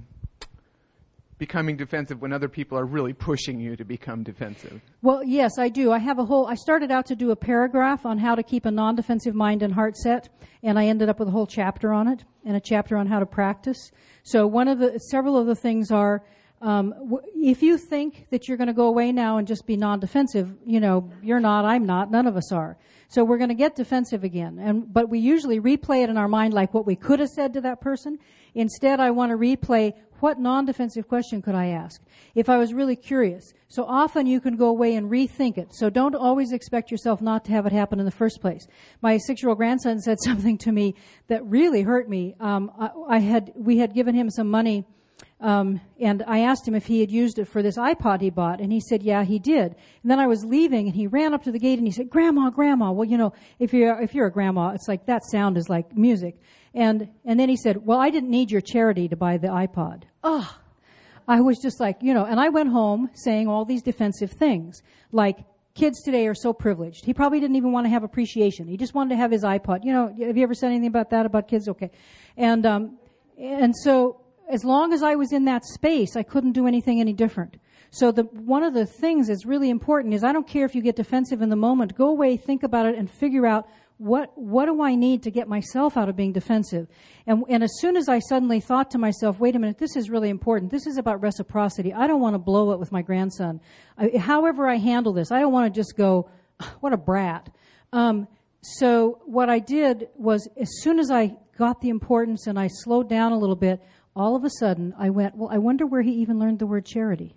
becoming defensive when other people are really pushing you to become defensive? Well, yes, I do. I have a whole, I started out to do a paragraph on how to keep a non-defensive mind and heart set, and I ended up with a whole chapter on it, and a chapter on how to practice. So one of the, several of the things are, um, w- if you think that you're going to go away now and just be non-defensive, you know, you're not, I'm not, none of us are. So we're going to get defensive again. And, but we usually replay it in our mind like what we could have said to that person. Instead, I want to replay, what non-defensive question could I ask if I was really curious? So often you can go away and rethink it. So don't always expect yourself not to have it happen in the first place. My six-year-old grandson said something to me that really hurt me. Um, I, I had, we had given him some money, um, and I asked him if he had used it for this iPod he bought, and he said, yeah, he did. And then I was leaving, and he ran up to the gate, and he said, Grandma, Grandma. Well, you know, if you're, if you're a grandma, it's like that sound is like music. And, and then he said, well, I didn't need your charity to buy the iPod. Oh, I was just like, you know, and I went home saying all these defensive things, like kids today are so privileged. He probably didn't even want to have appreciation. He just wanted to have his iPod. You know, have you ever said anything about that, about kids? Okay. And, um, and so as long as I was in that space, I couldn't do anything any different. So the, one of the things that's really important is I don't care if you get defensive in the moment. Go away, think about it, and figure out what what do I need to get myself out of being defensive. And, and as soon as I suddenly thought to myself, wait a minute, this is really important. This is about reciprocity. I don't want to blow it with my grandson. I, however I handle this, I don't want to just go, what a brat. Um, so what I did was as soon as I got the importance and I slowed down a little bit, all of a sudden I went, well, I wonder where he even learned the word charity.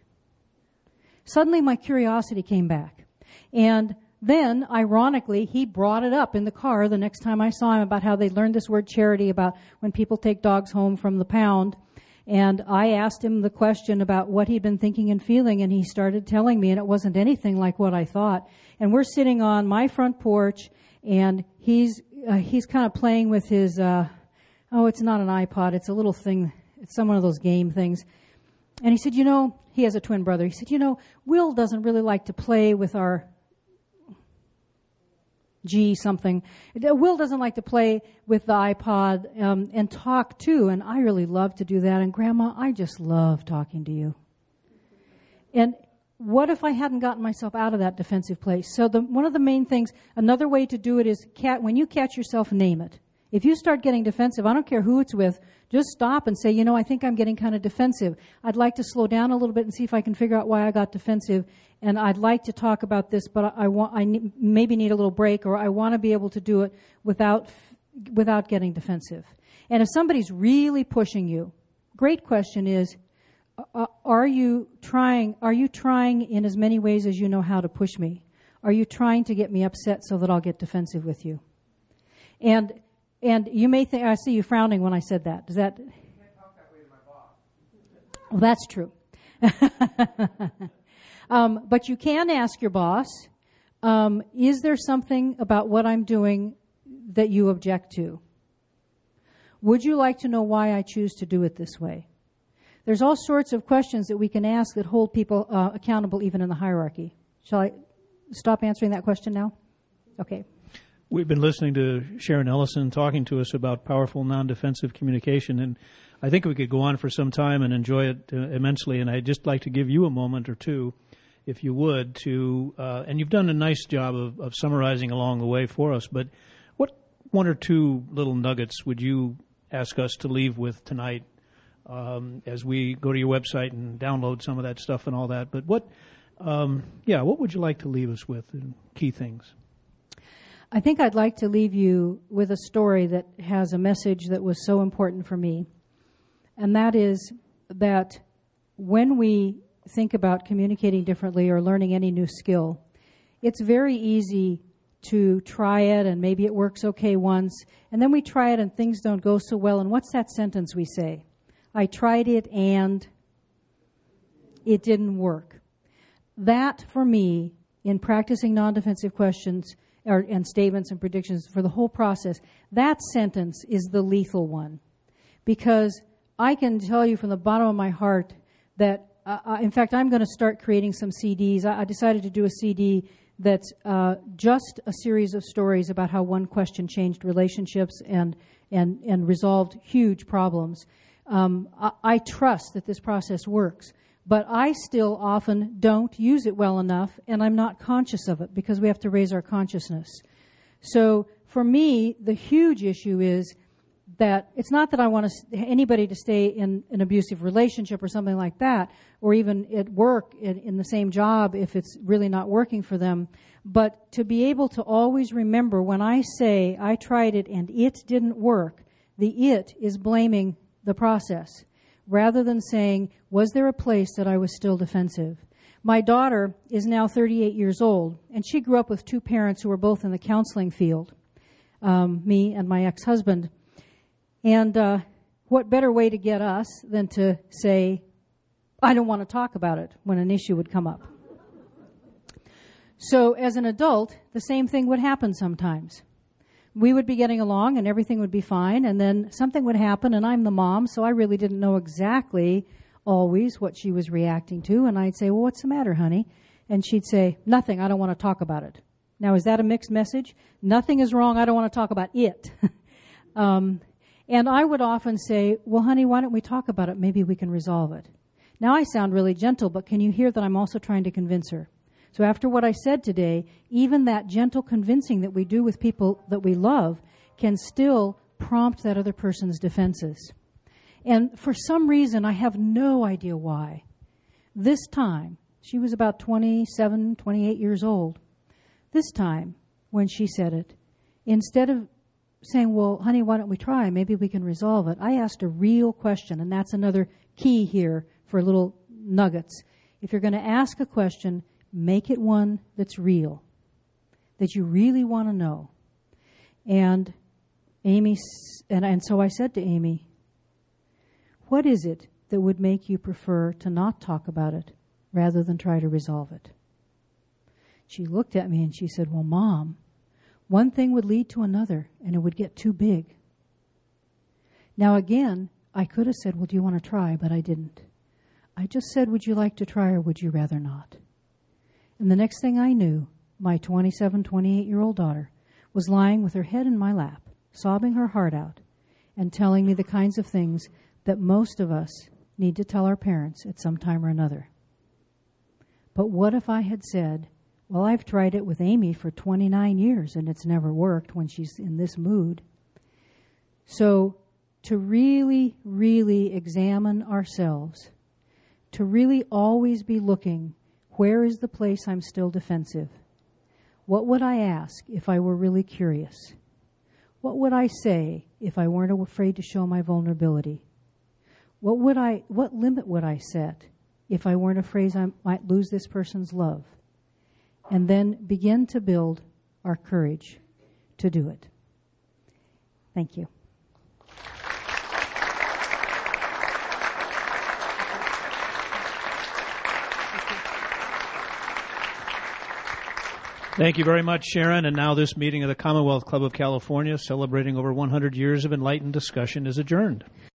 Suddenly my curiosity came back. And then, ironically, he brought it up in the car the next time I saw him about how they learned this word charity about when people take dogs home from the pound. And I asked him the question about what he'd been thinking and feeling, and he started telling me, and it wasn't anything like what I thought. And we're sitting on my front porch, and he's uh, he's kind of playing with his, uh, oh, it's not an iPod, it's a little thing, it's some one of those game things. And he said, you know, he has a twin brother. He said, you know, Will doesn't really like to play with our G something. Will doesn't like to play with the iPod um, and talk too, and I really love to do that. And Grandma, I just love talking to you. And what if I hadn't gotten myself out of that defensive place? So the, one of the main things, another way to do it is cat, when you catch yourself, name it. If you start getting defensive, I don't care who it's with, just stop and say, you know, I think I'm getting kind of defensive. I'd like to slow down a little bit and see if I can figure out why I got defensive. And I'd like to talk about this, but I, I want, I ne- maybe need a little break, or I want to be able to do it without, without getting defensive. And if somebody's really pushing you, great question is, uh, are you trying, are you trying in as many ways as you know how to push me? Are you trying to get me upset so that I'll get defensive with you? And, And you may think, I see you frowning when I said that. Does that? You can't talk that way to my boss. Well, that's true. um, but you can ask your boss, um, is there something about what I'm doing that you object to? Would you like to know why I choose to do it this way? There's all sorts of questions that we can ask that hold people uh, accountable even in the hierarchy. Shall I stop answering that question now? Okay. We've been listening to Sharon Ellison talking to us about powerful non-defensive communication, and I think we could go on for some time and enjoy it uh, immensely, and I'd just like to give you a moment or two, if you would, to, uh, and you've done a nice job of, of summarizing along the way for us, but what one or two little nuggets would you ask us to leave with tonight um, as we go to your website and download some of that stuff and all that? But what, um, yeah, what would you like to leave us with, in key things? I think I'd like to leave you with a story that has a message that was so important for me, and that is that when we think about communicating differently or learning any new skill, it's very easy to try it and maybe it works okay once, and then we try it and things don't go so well, and what's that sentence we say? I tried it and it didn't work. That, for me, in practicing non-defensive questions or, and statements and predictions for the whole process, that sentence is the lethal one. Because I can tell you from the bottom of my heart that, uh, in fact, I'm going to start creating some C Ds. I, I decided to do a C D that's uh, just a series of stories about how one question changed relationships and and, and resolved huge problems. Um, I, I trust that this process works, but I still often don't use it well enough, and I'm not conscious of it because we have to raise our consciousness. So for me, the huge issue is that it's not that I want to, anybody to stay in an abusive relationship or something like that, or even at work in, in the same job if it's really not working for them, but to be able to always remember when I say I tried it and it didn't work, the it is blaming the process, rather than saying, was there a place that I was still defensive? My daughter is now thirty-eight years old, and she grew up with two parents who were both in the counseling field, um, me and my ex-husband. And uh, what better way to get us than to say, I don't want to talk about it when an issue would come up. So as an adult, the same thing would happen sometimes. We would be getting along and everything would be fine, and then something would happen, and I'm the mom, so I really didn't know exactly always what she was reacting to, and I'd say, well, what's the matter, honey? And she'd say, nothing, I don't want to talk about it. Now, is that a mixed message? Nothing is wrong, I don't want to talk about it. um, and I would often say, well, honey, why don't we talk about it? Maybe we can resolve it. Now, I sound really gentle, but can you hear that I'm also trying to convince her? So after what I said today, even that gentle convincing that we do with people that we love can still prompt that other person's defenses. And for some reason, I have no idea why, this time, she was about twenty-seven, twenty-eight years old, this time when she said it, instead of saying, well, honey, why don't we try? Maybe we can resolve it. I asked a real question, and that's another key here for little nuggets. If you're going to ask a question, make it one that's real, that you really want to know. And Amy, and, and so I said to Amy, what is it that would make you prefer to not talk about it rather than try to resolve it? She looked at me and she said, well, Mom, one thing would lead to another and it would get too big. Now again, I could have said, well, do you want to try? But I didn't. I just said, would you like to try or would you rather not? And the next thing I knew, my twenty-seven, twenty-eight-year-old daughter was lying with her head in my lap, sobbing her heart out, and telling me the kinds of things that most of us need to tell our parents at some time or another. But what if I had said, well, I've tried it with Amy for twenty-nine years and it's never worked when she's in this mood. So to really, really examine ourselves, to really always be looking, where is the place I'm still defensive? What would I ask if I were really curious? What would I say if I weren't afraid to show my vulnerability? What would I, what limit would I set if I weren't afraid I might lose this person's love? And then begin to build our courage to do it. Thank you. Thank you very much, Sharon. And now this meeting of the Commonwealth Club of California, celebrating over one hundred years of enlightened discussion, is adjourned.